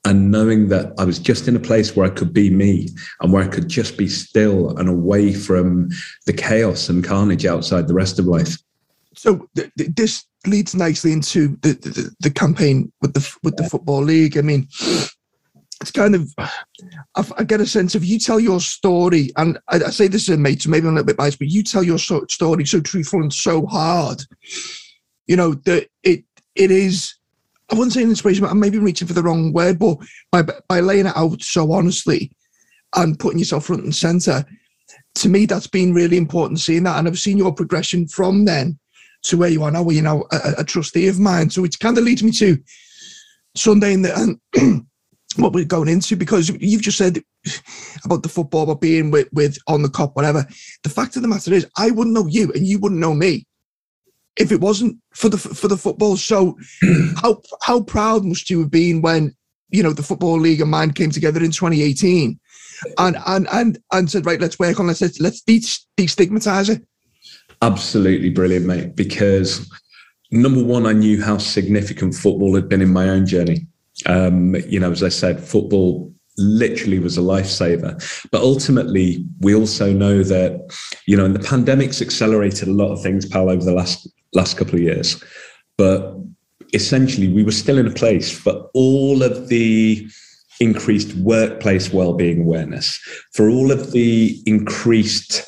and knowing that I was just in a place where I could be me and where I could just be still and away from the chaos and carnage outside the rest of life. So this leads nicely into the campaign with the Football League. I mean, it's kind of, I get a sense of, you tell your story, and I say this as a mate, so maybe I'm a little bit biased, but you tell your story so truthful and so hard, you know, that it is, I wouldn't say an inspiration, I'm maybe reaching for the wrong word, but by laying it out so honestly and putting yourself front and centre, to me, that's been really important, seeing that. And I've seen your progression from then to where you are now, where you're now a trustee of mine. So it kind of leads me to Sunday and what we're going into, because you've just said about the football, about being with on the cop, whatever. The fact of the matter is, I wouldn't know you and you wouldn't know me if it wasn't for the football. So how proud must you have been when, you know, the Football League and mine came together in 2018 and said, right, let's work on let's destigmatize it. Absolutely brilliant, mate, because number one, I knew how significant football had been in my own journey. You know, as I said, football literally was a lifesaver. But ultimately, we also know that, you know, and the pandemic's accelerated a lot of things, pal, over the last couple of years. But essentially, we were still in a place for all of the increased workplace wellbeing awareness, for all of the increased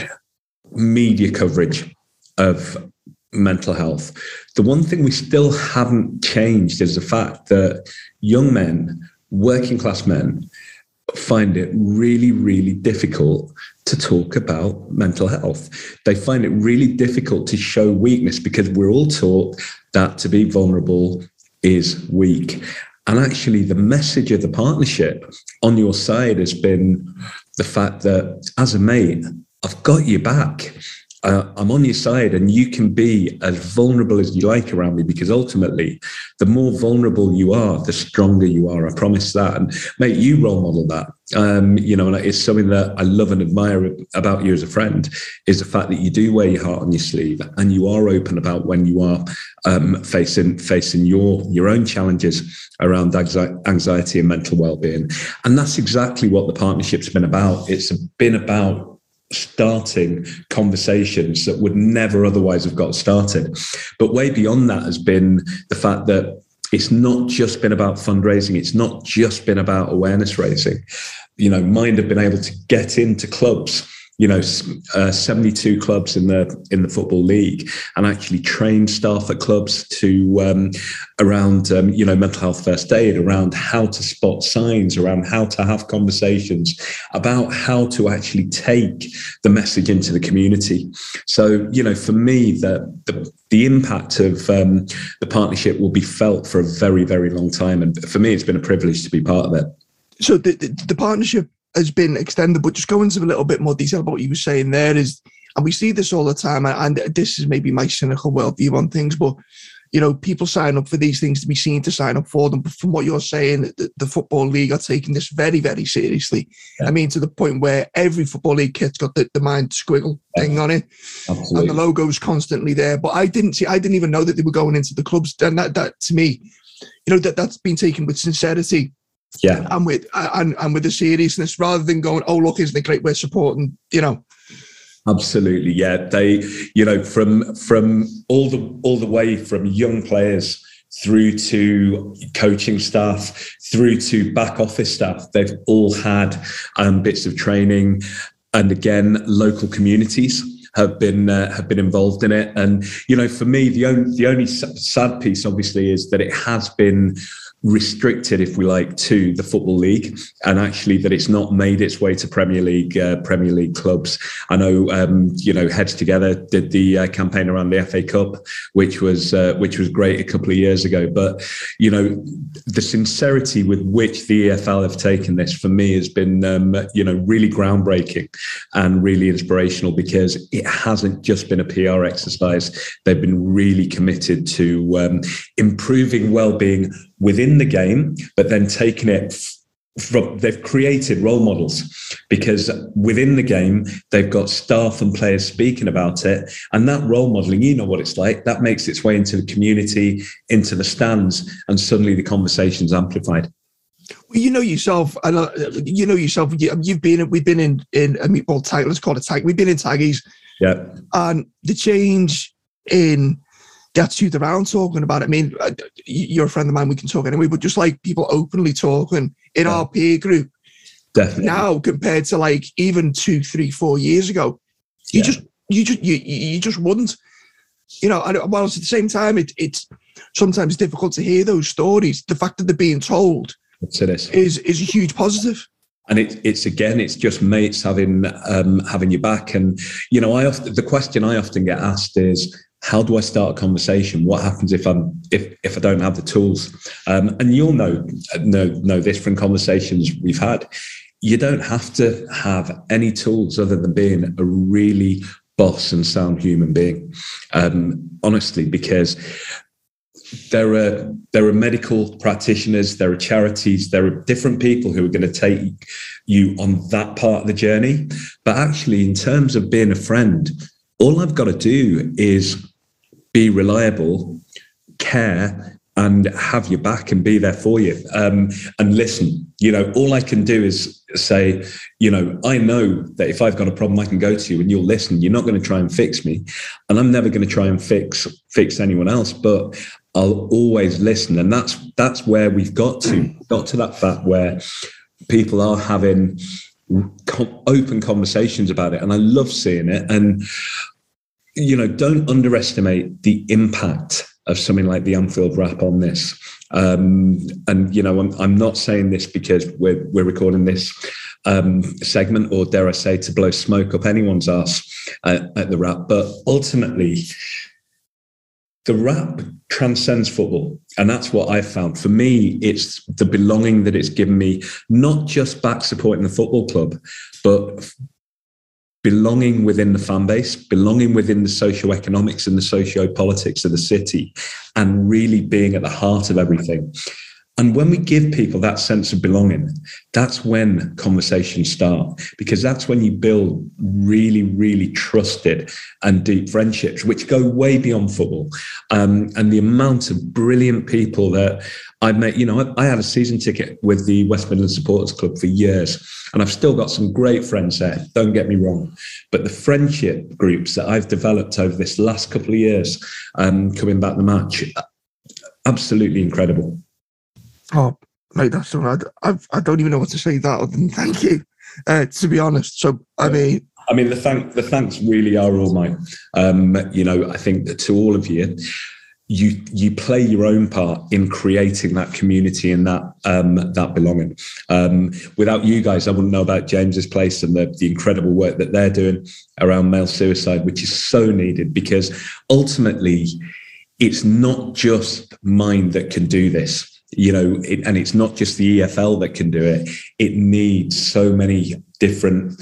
media coverage of mental health. The one thing we still haven't changed is the fact that young men, working class men, find it really, really difficult to talk about mental health. They find it really difficult to show weakness because we're all taught that to be vulnerable is weak. And actually, the message of the partnership on your side has been the fact that as a mate, I've got your back. I'm on your side, and you can be as vulnerable as you like around me, because ultimately, the more vulnerable you are, the stronger you are. I promise that. And mate, you role model that. You know, and it's something that I love and admire about you as a friend, is the fact that you do wear your heart on your sleeve and you are open about when you are facing your own challenges around anxiety and mental well-being. And that's exactly what the partnership's been about. It's been about starting conversations that would never otherwise have got started. But way beyond that has been the fact that it's not just been about fundraising. It's not just been about awareness raising. You know, Mind have been able to get into clubs, you know, 72 clubs in the Football League, and actually train staff at clubs to around you know, mental health first aid, around how to spot signs, around how to have conversations, about how to actually take the message into the community. So, you know, for me, the impact of the partnership will be felt for a very, very long time, and for me, it's been a privilege to be part of it. So the partnership has been extended, but just go into a little bit more detail about what you were saying there is, and we see this all the time, and this is maybe my cynical worldview on things, but, you know, people sign up for these things to be seen to sign up for them. But from what you're saying, the Football League are taking this very, very seriously. Yeah. I mean, to the point where every Football League kit's got the Mind squiggle thing on it. Absolutely. And the logo's constantly there. But I didn't even know that they were going into the clubs. And that to me, you know, that's been taken with sincerity. Yeah, and with the seriousness, rather than going, oh look, isn't it great, we're supporting, you know. Absolutely, yeah. They, you know, from all the way from young players through to coaching staff, through to back office staff, they've all had bits of training, and again, local communities have been involved in it. And you know, for me, the only sad piece, obviously, is that it has been restricted, if we like, to the Football League, and actually that it's not made its way to Premier League clubs. I know, you know, Heads Together did the campaign around the FA Cup, which was great a couple of years ago. But you know, the sincerity with which the EFL have taken this, for me, has been you know, really groundbreaking and really inspirational, because it hasn't just been a PR exercise. They've been really committed to improving well-being within the game, but then taking it from, they've created role models, because within the game, they've got staff and players speaking about it. And that role modeling, you know what it's like, that makes its way into the community, into the stands, and suddenly the conversation's amplified. You know yourself, and we've been in a meatball tag. Let's call it tag. We've been in taggies, yeah. And the change in the attitude around talking about it. I mean, you're a friend of mine. We can talk anyway, but just like people openly talking in our peer group, definitely now compared to like even 2, 3, 4 years ago, you just wouldn't. You know, and while at the same time, it's sometimes difficult to hear those stories. The fact that they're being told. Is a huge positive, and it's just mates having your back. And you know, the question I often get asked is, how do I start a conversation? What happens if I don't have the tools? And you'll know this from conversations we've had. You don't have to have any tools other than being a really boss and sound human being, honestly, because there are medical practitioners, there are charities, there are different people who are going to take you on that part of the journey. But actually, in terms of being a friend, all I've got to do is be reliable, care, and have your back and be there for you, and listen. You know, all I can do is say, you know, I know that if I've got a problem, I can go to you and you'll listen. You're not going to try and fix me, and I'm never going to try and fix anyone else, but I'll always listen. And that's where we've got to that fact where people are having open conversations about it. And I love seeing it. And, you know, don't underestimate the impact of something like the Anfield Wrap on this. And, you know, I'm not saying this because we're recording this segment, or dare I say, to blow smoke up anyone's arse at the Wrap. But ultimately, the Wrap transcends football. And that's what I've found. For me, it's the belonging that it's given me, not just back supporting the football club, but belonging within the fan base, belonging within the socio-economics and the socio-politics of the city, and really being at the heart of everything. And when we give people that sense of belonging, that's when conversations start, because that's when you build really, really trusted and deep friendships, which go way beyond football. And the amount of brilliant people that I've met, you know, I had a season ticket with the West Midlands Supporters Club for years, and I've still got some great friends there, don't get me wrong. But the friendship groups that I've developed over this last couple of years, coming back the match, absolutely incredible. Oh, mate, that's all right. I don't even know what to say that other than thank you, to be honest. So, I mean, the thanks really are all mine. You know, I think that to all of you, you play your own part in creating that community and that belonging. Without you guys, I wouldn't know about James's Place and the incredible work that they're doing around male suicide, which is so needed, because ultimately, it's not just Mind that can do this. You know, and it's not just the EFL that can do it. It needs so many different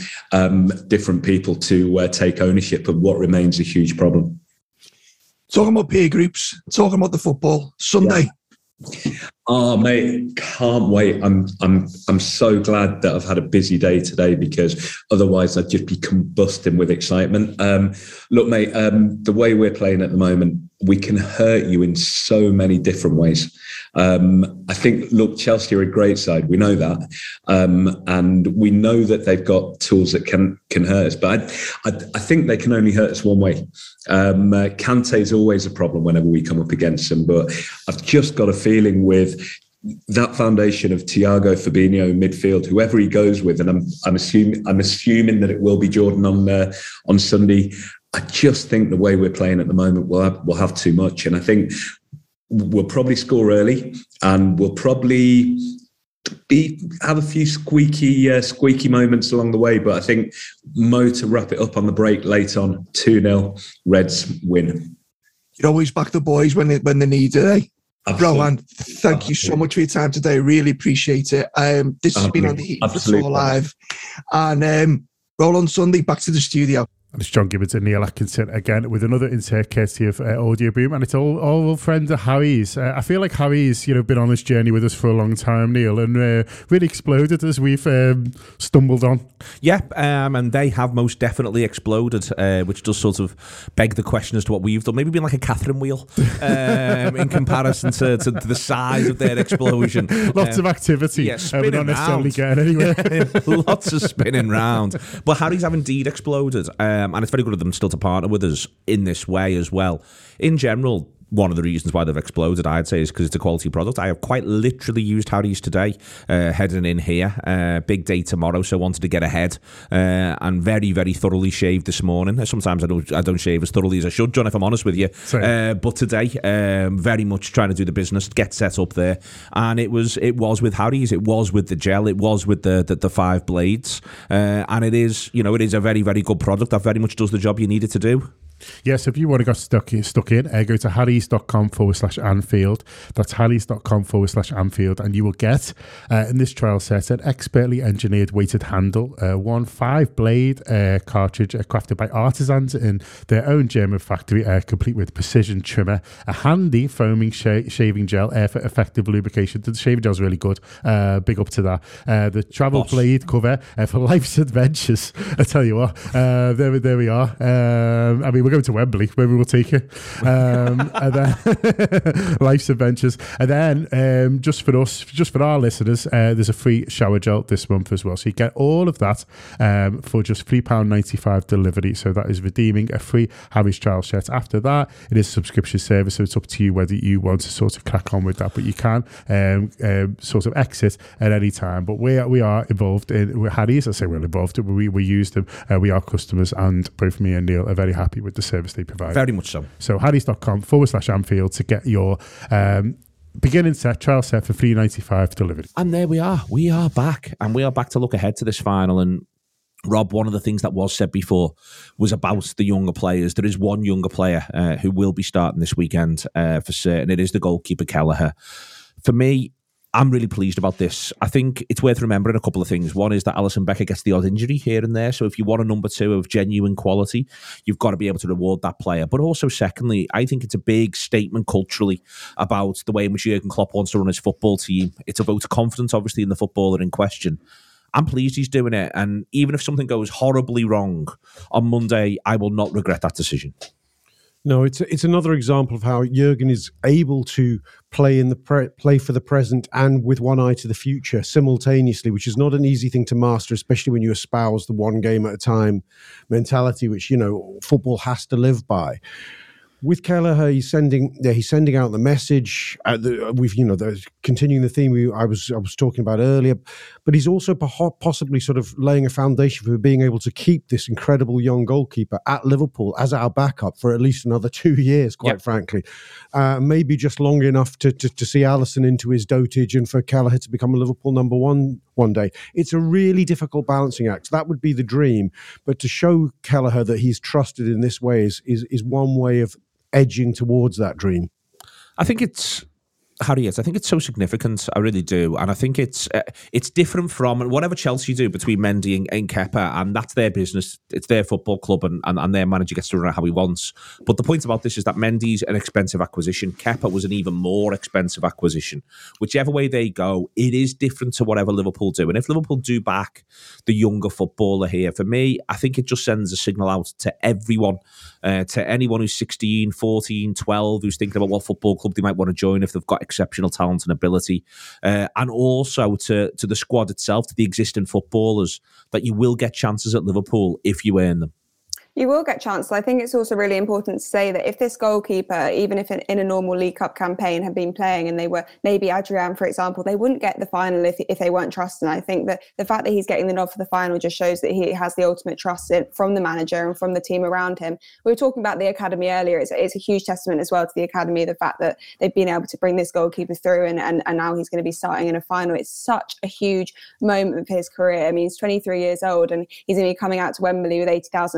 people to take ownership of what remains a huge problem. Talking about peer groups, talking about the football Sunday. Yeah. Oh, mate, can't wait. I'm so glad that I've had a busy day today, because otherwise I'd just be combusting with excitement. Look, mate, the way we're playing at the moment, we can hurt you in so many different ways. I think, look, Chelsea are a great side. We know that. And we know that they've got tools that can hurt us. But I think they can only hurt us one way. Kante is always a problem whenever we come up against them. But I've just got a feeling with that foundation of Thiago, Fabinho in midfield, whoever he goes with, and I'm assuming that it will be Jordan on Sunday. I just think the way we're playing at the moment, we'll have too much. And I think we'll probably score early, and we'll probably have a few squeaky moments along the way. But I think Mo to wrap it up on the break late on, 2-0, Reds win. You always back the boys when they need it, eh? Rohan, thank you so much for your time today. Really appreciate it. This has been on the Heat for Tour Live. And roll on Sunday, back to the studio. And it's John Gibbons and Neil Atkinson again with another insert courtesy of Audio Boom, and it's all friends of Harry's. I feel like Harry's, been on this journey with us for a long time, Neil, and really exploded as we've stumbled on. Yeah, and they have most definitely exploded, which does sort of beg the question as to what we've done. Maybe been like a Catherine wheel in comparison to the size of their explosion. Lots of activity. Yeah, spinning we're not necessarily round. getting anywhere. Lots of spinning round. But Harry's have indeed exploded. And it's very good of them still to partner with us in this way as well. In general, one of the reasons why they've exploded, I'd say, is because it's a quality product. I have quite literally used Harry's today, heading in here. Big day tomorrow, so wanted to get ahead. And very, very thoroughly shaved this morning. Sometimes I don't shave as thoroughly as I should, John, if I'm honest with you. But today, very much trying to do the business, get set up there. And it was with Harry's, it was with the gel, it was with the 5 blades. And it is a very, very good product that very much does the job you need it to do. Yes, if you want to get stuck in, go to harrys.com/Anfield. That's harrys.com/Anfield, and you will get in this trial set an expertly engineered weighted handle, 1 5-blade cartridge crafted by artisans in their own German factory, complete with precision trimmer, a handy foaming shaving gel for effective lubrication. The shaving gel is really good. Big up to that. The travel blade cover for life's adventures. I tell you what, there we are. I mean, we're going to Wembley. Maybe we'll take it. And then life's adventures. And then just for our listeners, there's a free shower gel this month as well. So you get all of that for just £3.95 delivery. So that is redeeming a free Harry's trial set. After that, it is a subscription service, so it's up to you whether you want to sort of crack on with that. But you can sort of exit at any time. But we are involved in Harry's. I say we're involved. We use them. We are customers, and both me and Neil are very happy with the service they provide. Very much so. So harrys.com/Anfield to get your beginning trial set for £3.95 delivered. And there we are. We are back. And we are back to look ahead to this final. And Rob, one of the things that was said before was about the younger players. There is one younger player who will be starting this weekend for certain. It is the goalkeeper, Kelleher. For me, I'm really pleased about this. I think it's worth remembering a couple of things. One is that Alisson Becker gets the odd injury here and there. So if you want a number 2 of genuine quality, you've got to be able to reward that player. But also, secondly, I think it's a big statement culturally about the way in which Jurgen Klopp wants to run his football team. It's a vote of confidence, obviously, in the footballer in question. I'm pleased he's doing it. And even if something goes horribly wrong on Monday, I will not regret that decision. No, it's another example of how Jurgen is able to play play for the present and with one eye to the future simultaneously, which is not an easy thing to master, especially when you espouse the one game at a time mentality, which football has to live by. With Kelleher, he's sending out the message. We've continuing the theme I was talking about earlier, but he's also possibly sort of laying a foundation for being able to keep this incredible young goalkeeper at Liverpool as our backup for at least another 2 years. Quite frankly, maybe just long enough to see Alisson into his dotage and for Kelleher to become a Liverpool number one day. It's a really difficult balancing act. That would be the dream, but to show Kelleher that he's trusted in this way is one way of edging towards that dream. I think it's Harry is. I think it's so significant. I really do. And I think it's different from whatever Chelsea do between Mendy and Kepa, and that's their business. It's their football club, and their manager gets to run it how he wants. But the point about this is that Mendy's an expensive acquisition. Kepa was an even more expensive acquisition. Whichever way they go, it is different to whatever Liverpool do. And if Liverpool do back the younger footballer here, for me, I think it just sends a signal out to everyone, to anyone who's 16, 14, 12, who's thinking about what football club they might want to join if they've got exceptional talent and ability, and also to the squad itself, to the existing footballers, that you will get chances at Liverpool if you earn them. You will get chances. I think it's also really important to say that if this goalkeeper, even if in a normal League Cup campaign, had been playing and they were maybe Adrian, for example, they wouldn't get the final if they weren't trusted. And I think that the fact that he's getting the nod for the final just shows that he has the ultimate trust from the manager and from the team around him. We were talking about the academy earlier. It's a huge testament as well to the academy, the fact that they've been able to bring this goalkeeper through and now he's going to be starting in a final. It's such a huge moment for his career. I mean, he's 23 years old and he's going to be coming out to Wembley with 80,000 people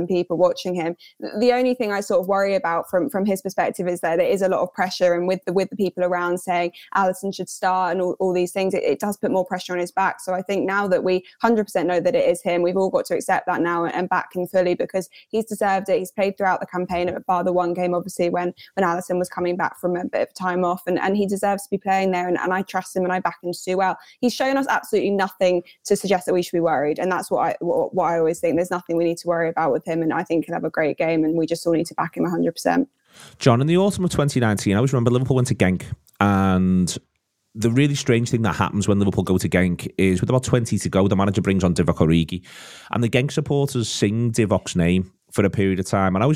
watching him. The only thing I sort of worry about from his perspective is that there is a lot of pressure, and with the people around saying Alisson should start and all these things, it does put more pressure on his back. So I think now that we 100% know that it is him, we've all got to accept that now and back him fully, because he's deserved it. He's played throughout the campaign, bar the one game, obviously, when Alisson was coming back from a bit of time off, and he deserves to be playing there, and I trust him and I back him to do well. He's shown us absolutely nothing to suggest that we should be worried, and that's what I always think. There's nothing we need to worry about with him, and I think he'll have a great game, and we just all need to back him 100%. John, in the autumn of 2019, I always remember Liverpool went to Genk, and the really strange thing that happens when Liverpool go to Genk is with about 20 to go, the manager brings on Divock Origi, and the Genk supporters sing Divock's name for a period of time. And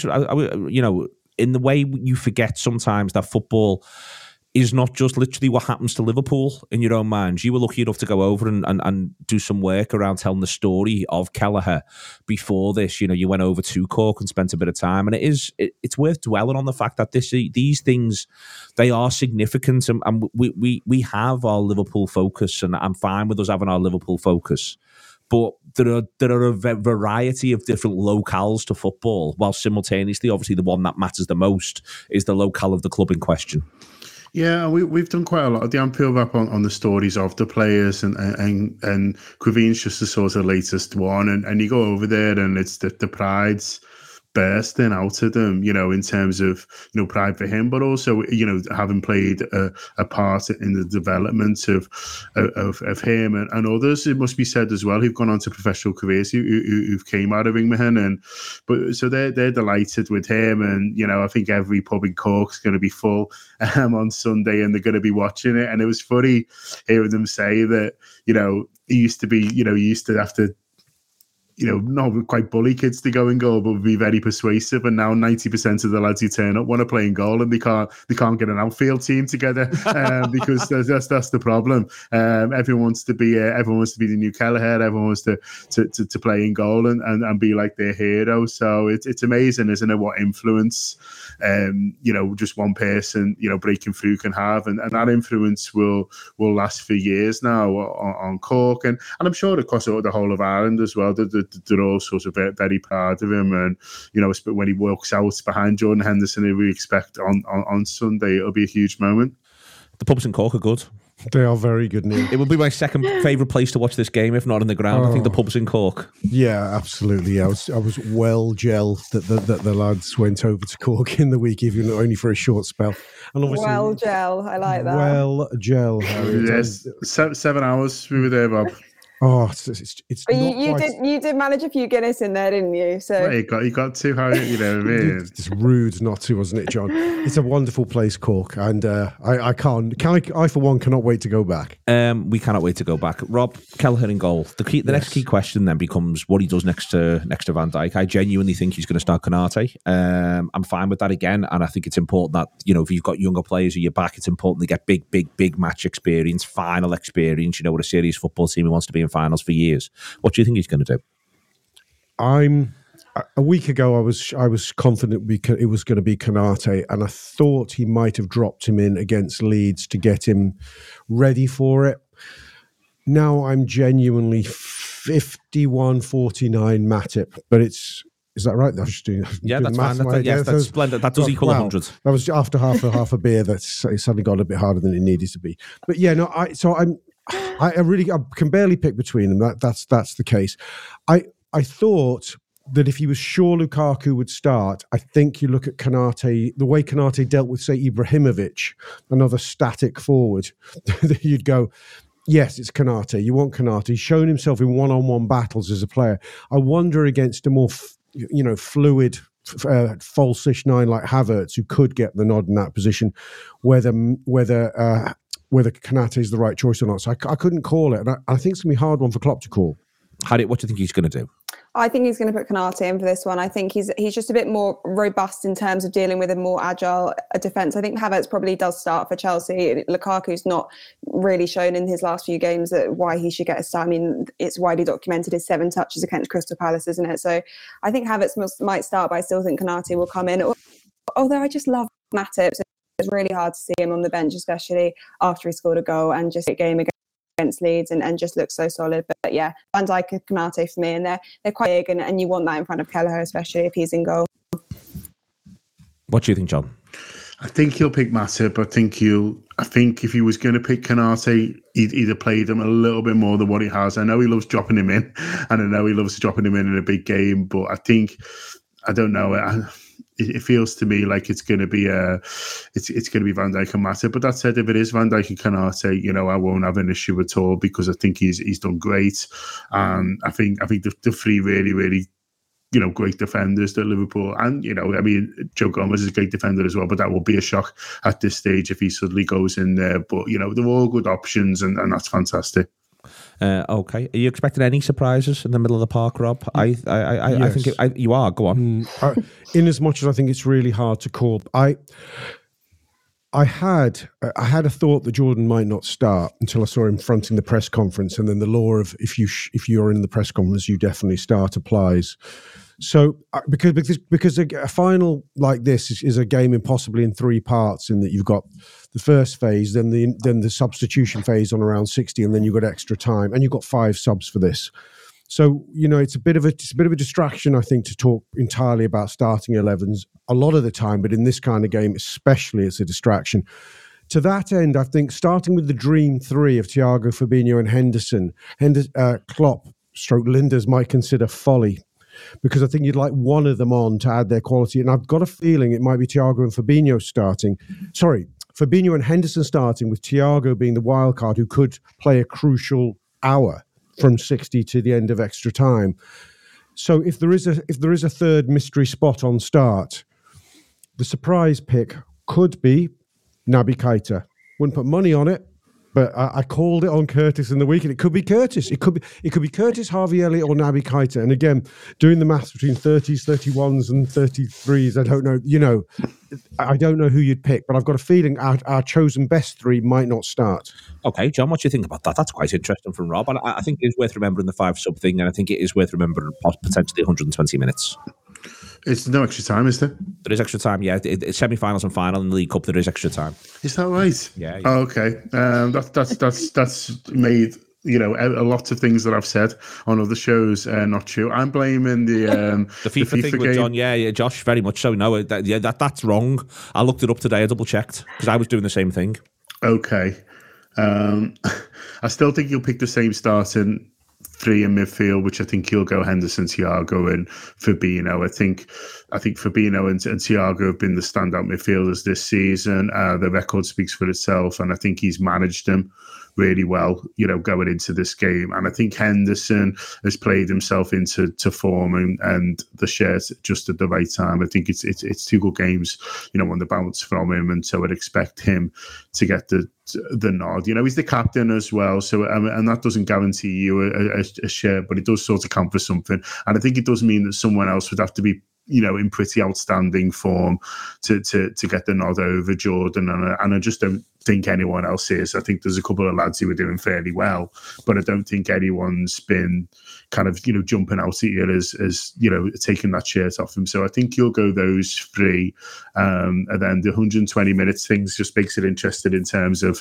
I in the way you forget sometimes that football is not just literally what happens to Liverpool in your own mind. You were lucky enough to go over and do some work around telling the story of Kelleher before this. You went over to Cork and spent a bit of time, and it's worth dwelling on the fact that these things, they are significant, and we have our Liverpool focus, and I'm fine with us having our Liverpool focus. But there are a variety of different locales to football, while simultaneously, obviously, the one that matters the most is the locale of the club in question. Yeah, we've done quite a lot of the Anfield Wrap on the stories of the players, and Queveen's just the sort of latest one, and you go over there and it's the pride's bursting out of them, in terms of, pride for him, but also, having played a part in the development of him and others, it must be said as well, who've gone on to professional careers, who've came out of Ingmerhen, so they're delighted with him, and, I think every pub in Cork's going to be full on Sunday, and they're going to be watching it. And it was funny hearing them say that, he used to be, he used to have to, not quite bully kids to go in goal, but be very persuasive. And now 90% of the lads who turn up want to play in goal, and they can't get an outfield team together because that's the problem. Everyone wants to be the new Kelleher. Everyone wants to play in goal and be like their hero. So it's amazing, isn't it, what influence just one person breaking through can have, and that influence will last for years now on Cork, and I'm sure across the whole of Ireland as well. They're all sort of very, very proud of him, and when he walks out behind Jordan Henderson, who we expect on Sunday, it'll be a huge moment. The pubs in Cork are good. They are very good, Neil. It would be my second favourite place to watch this game, if not in the ground. I think the pubs in Cork. Yeah, absolutely. I was well gelled that the lads went over to Cork in the week, even only for a short spell. And obviously, well gel, I like that. Well gel, Harry. Yes, 7 hours we were there, Bob. Oh, it's but you did manage a few Guinness in there, didn't you? So well, you got to, how you know what I mean? It's rude not to, wasn't it, John? It's a wonderful place, Cork, and I for one cannot wait to go back. We cannot wait to go back. Rob, Kelleher in goal. The next key question then becomes what he does next to Van Dijk. I genuinely think he's going to start Konate. I'm fine with that again, and I think it's important that if you've got younger players at your back, it's important to get big match experience, final experience. With a serious football team who wants to be in finals for years. What do you think he's going to do? A week ago, I was confident it was going to be Konate, and I thought he might have dropped him in against Leeds to get him ready for it. Now I'm genuinely 51-49 Matip, but is that right? I was just doing, that's fine. That's splendid. That does equal 100. That was after half a beer. It suddenly got a bit harder than it needed to be. But yeah, no. I can barely pick between them. That's the case. I thought that if he was sure Lukaku would start, I think you look at Konate, the way Konate dealt with, say, Ibrahimovic, another static forward, you'd go, yes, it's Konate. You want Konate. He's shown himself in one-on-one battles as a player. I wonder against a more, fluid, falsish nine like Havertz, who could get the nod in that position, whether Konate is the right choice or not. So I couldn't call it. And I think it's going to be a hard one for Klopp to call. Harriet, what do you think he's going to do? I think he's going to put Konate in for this one. I think he's just a bit more robust in terms of dealing with a more agile defence. I think Havertz probably does start for Chelsea. Lukaku's not really shown in his last few games why he should get a start. I mean, it's widely documented his 7 touches against Crystal Palace, isn't it? So I think Havertz might start, but I still think Konate will come in. Although I just love Matip. So it's really hard to see him on the bench, especially after he scored a goal and just a game against against Leeds and just looks so solid. But yeah, Van Dijk and Konate for me, and they're quite big, and you want that in front of Kelleher, especially if he's in goal. What do you think, John? I think he'll pick Matip. I think if he was going to pick Konate, he'd have played him a little bit more than what he has. I know he loves dropping him in, and I know he loves dropping him in a big game, but I don't know. It feels to me like it's going to be it's going to be Van Dijk and Matip. But that said, if it is Van Dijk and Konate, I won't have an issue at all, because I think he's done great. I think the three really, really, great defenders that Liverpool, and Joe Gomez is a great defender as well, but that will be a shock at this stage if he suddenly goes in there. But they're all good options, and that's fantastic. Okay, are you expecting any surprises in the middle of the park, Rob? I think you are. Go on. In as much as I think it's really hard to call, I had a thought that Jordan might not start until I saw him fronting the press conference, and then the law of if you're in the press conference, you definitely start applies. So because a final like this is a game impossibly in three parts, in that you've got the first phase, then the substitution phase on around 60, and then you've got extra time, and you've got 5 subs for this. So it's a bit of a distraction, I think, to talk entirely about starting 11s a lot of the time, but in this kind of game especially, it's a distraction. To that end, I think starting with the dream 3 of Thiago, Fabinho, and Henderson, Klopp / Linders might consider folly, because I think you'd like one of them on to add their quality. And I've got a feeling it might be Thiago and Fabinho starting. Sorry, Fabinho and Henderson starting, with Thiago being the wild card who could play a crucial hour from 60 to the end of extra time. So if there is a third mystery spot on start, the surprise pick could be Naby Keita. Wouldn't put money on it, but I called it on Curtis in the week, and it could be Curtis. It could be Curtis, Harvey Elliott, or Naby Keita. And again, doing the maths between 30s, 31s, and 33s, I don't know. I don't know who you'd pick, but I've got a feeling our chosen best 3 might not start. Okay, John, what do you think about that? That's quite interesting from Rob. And I think it is worth remembering the 5 sub thing, and I think it is worth remembering potentially 120 minutes. It's no extra time, is there? There is extra time, yeah. It's semi-finals and final in the League Cup. There is extra time. Is that right? Yeah. Oh, okay. That's made a lot of things that I've said on other shows not true. I'm blaming the FIFA thing with game. John. Yeah, Josh, very much so. No, that's wrong. I looked it up today. I double checked because I was doing the same thing. Okay. I still think you'll pick the same starting 3 in midfield, which I think you'll go Henderson, Thiago, and Fabinho. I think Fabinho and Thiago have been the standout midfielders this season. The record speaks for itself, and I think he's managed them really well, going into this game. And I think Henderson has played himself into form, and the shares just at the right time. I think it's 2 good games, on the bounce from him, and so I'd expect him to get the nod. He's the captain as well, so and that doesn't guarantee you a share, but it does sort of count for something. And I think it does mean that someone else would have to be in pretty outstanding form to get the nod over Jordan, and I just don't think anyone else is. I think there's a couple of lads who are doing fairly well, but I don't think anyone's been kind of jumping out at you as taking that shirt off him. So I think you'll go those 3, and then the 120 minutes things just makes it interesting in terms of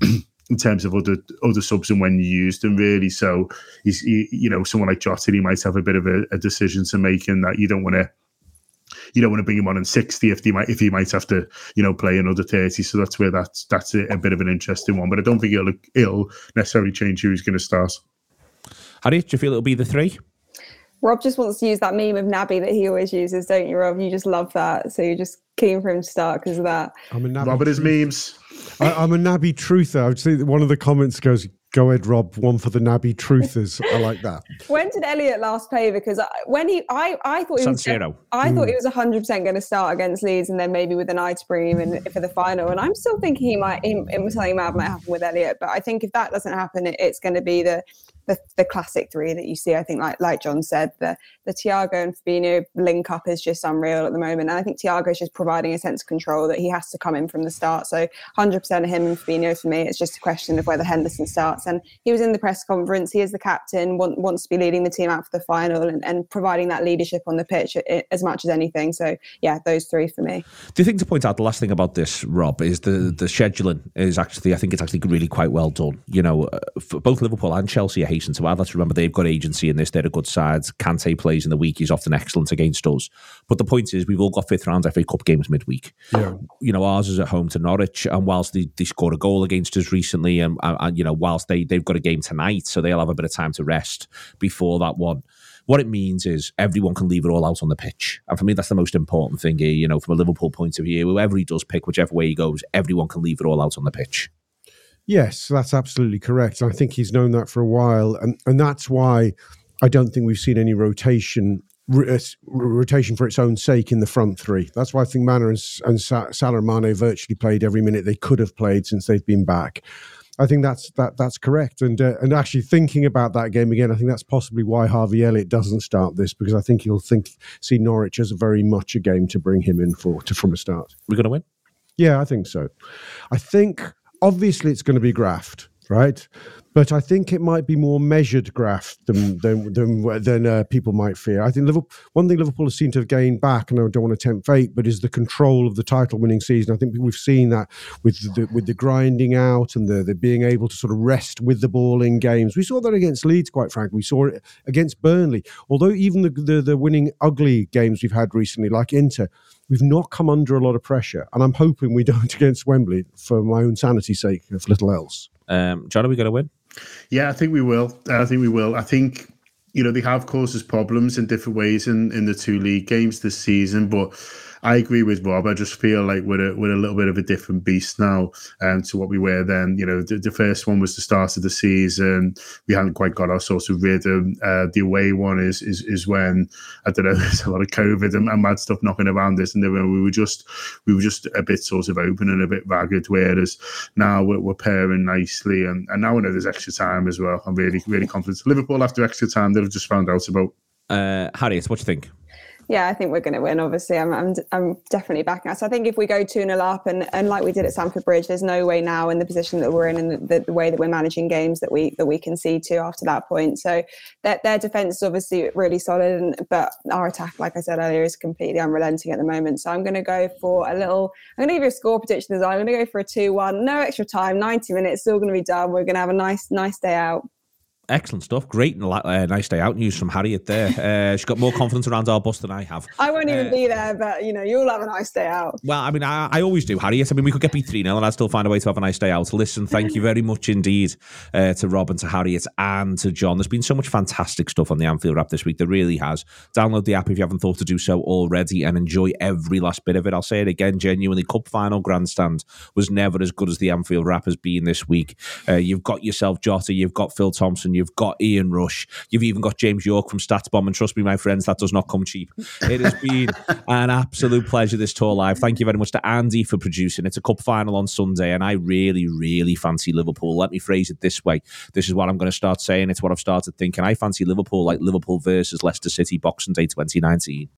other subs and when you used them, really. So he's someone like Jota, he might have a bit of a decision to make, in that you don't want to bring him on in 60 if he might have to play another 30. So that's where that's a bit of an interesting one. But I don't think it'll necessarily change who's going to start. Harry, do you feel it'll be the 3? Rob just wants to use that meme of Naby that he always uses, don't you, Rob? You just love that, so you're just keen for him to start because of that. Rob and his memes. I'm a Naby truther. I would say that one of the comments goes, "Go ahead, Rob. One for the Naby truthers." I like that. When did Elliott last play? Because I thought he was 100% going to start against Leeds, and then maybe with an eye to bring him in for the final. And I'm still thinking something mad might happen with Elliott. But I think if that doesn't happen, it's going to be the the classic three that you see. I think like John said, the Thiago and Fabinho link up is just unreal at the moment. And I think Thiago is just providing a sense of control that he has to come in from the start. So 100% of him and Fabinho for me. It's just a question of whether Henderson starts. And he was in the press conference. He is the captain, wants to be leading the team out for the final and providing that leadership on the pitch as much as anything. So yeah, those three for me. Do you think, to point out the last thing about this, Rob, is the scheduling is actually, I think it's actually really quite well done. You know, for both Liverpool and Chelsea, I hasten to add. Let's remember they've got agency in this. They're a good side. Kante plays in the week. He's often excellent against us. But the point is, we've all got fifth round FA Cup games midweek. Yeah. You know, ours is at home to Norwich, and whilst they scored a goal against us recently, and you know, whilst they've got a game tonight, so they'll have a bit of time to rest before that one. What it means is everyone can leave it all out on the pitch. And for me, that's the most important thing here. You know, from a Liverpool point of view, whoever he does pick, whichever way he goes, everyone can leave it all out on the pitch. Yes, that's absolutely correct. I think he's known that for a while. And that's why I don't think we've seen any rotation for its own sake in the front three. That's why I think Mana and Salah and Mane virtually played every minute they could have played since they've been back. I think that's correct. And actually thinking about that game again, I think that's possibly why Harvey Elliott doesn't start this, because I think he'll see Norwich as very much a game to bring him in from a start. We're going to win? Yeah, I think so. I think obviously it's going to be graft, right? But I think it might be more measured graft than people might fear. I think one thing Liverpool has seemed to have gained back, and I don't want to tempt fate, but is the control of the title-winning season. I think we've seen that with the grinding out and the being able to sort of rest with the ball in games. We saw that against Leeds, quite frankly. We saw it against Burnley. Although even the winning ugly games we've had recently, like Inter, we've not come under a lot of pressure. And I'm hoping we don't against Wembley, for my own sanity's sake, if little else. John, are we going to win? Yeah, I think we will. I think, you know, they have caused us problems in different ways in the two league games this season, but I agree with Rob. I just feel like we're a little bit of a different beast now to what we were then. You know, the first one was the start of the season. We hadn't quite got our sort of rhythm. The away one is when, I don't know, there's a lot of COVID and mad stuff knocking around us, and then we were just a bit sort of open and a bit ragged. Whereas now we're pairing nicely, and now I know there's extra time as well. I'm really, really confident. Liverpool after extra time that I've just found out about. Harriet, what do you think? Yeah, I think we're going to win. Obviously, I'm definitely backing us. I think if we go 2-0 up and like we did at Stamford Bridge, there's no way now in the position that we're in and the way that we're managing games that we can see to after that point. So their defence is obviously really solid, but our attack, like I said earlier, is completely unrelenting at the moment. So I'm going to go for I'm going to give you a score prediction as well. I'm going to go for a 2-1, no extra time, 90 minutes, still going to be done. We're going to have a nice day out. Excellent stuff. Great nice day out news from Harriet there. She's got more confidence around our bus than I have. I won't even be there, but, you know, you'll have a nice day out. Well, I mean, I always do, Harriet. I mean, we could get beat 3-0 and I'd still find a way to have a nice day out. Listen, thank you very much indeed to Rob and to Harriet and to John. There's been so much fantastic stuff on the Anfield Wrap this week. There really has. Download the app if you haven't thought to do so already and enjoy every last bit of it. I'll say it again, genuinely, Cup Final Grandstand was never as good as the Anfield Wrap has been this week. You've got yourself Jota, you've got Phil Thompson, you've got Ian Rush. You've even got James York from StatsBomb, and trust me, my friends, that does not come cheap. It has been an absolute pleasure, this tour live. Thank you very much to Andy for producing. It's a cup final on Sunday, and I really, really fancy Liverpool. Let me phrase it this way. This is what I'm going to start saying. It's what I've started thinking. I fancy Liverpool like Liverpool versus Leicester City Boxing Day 2019.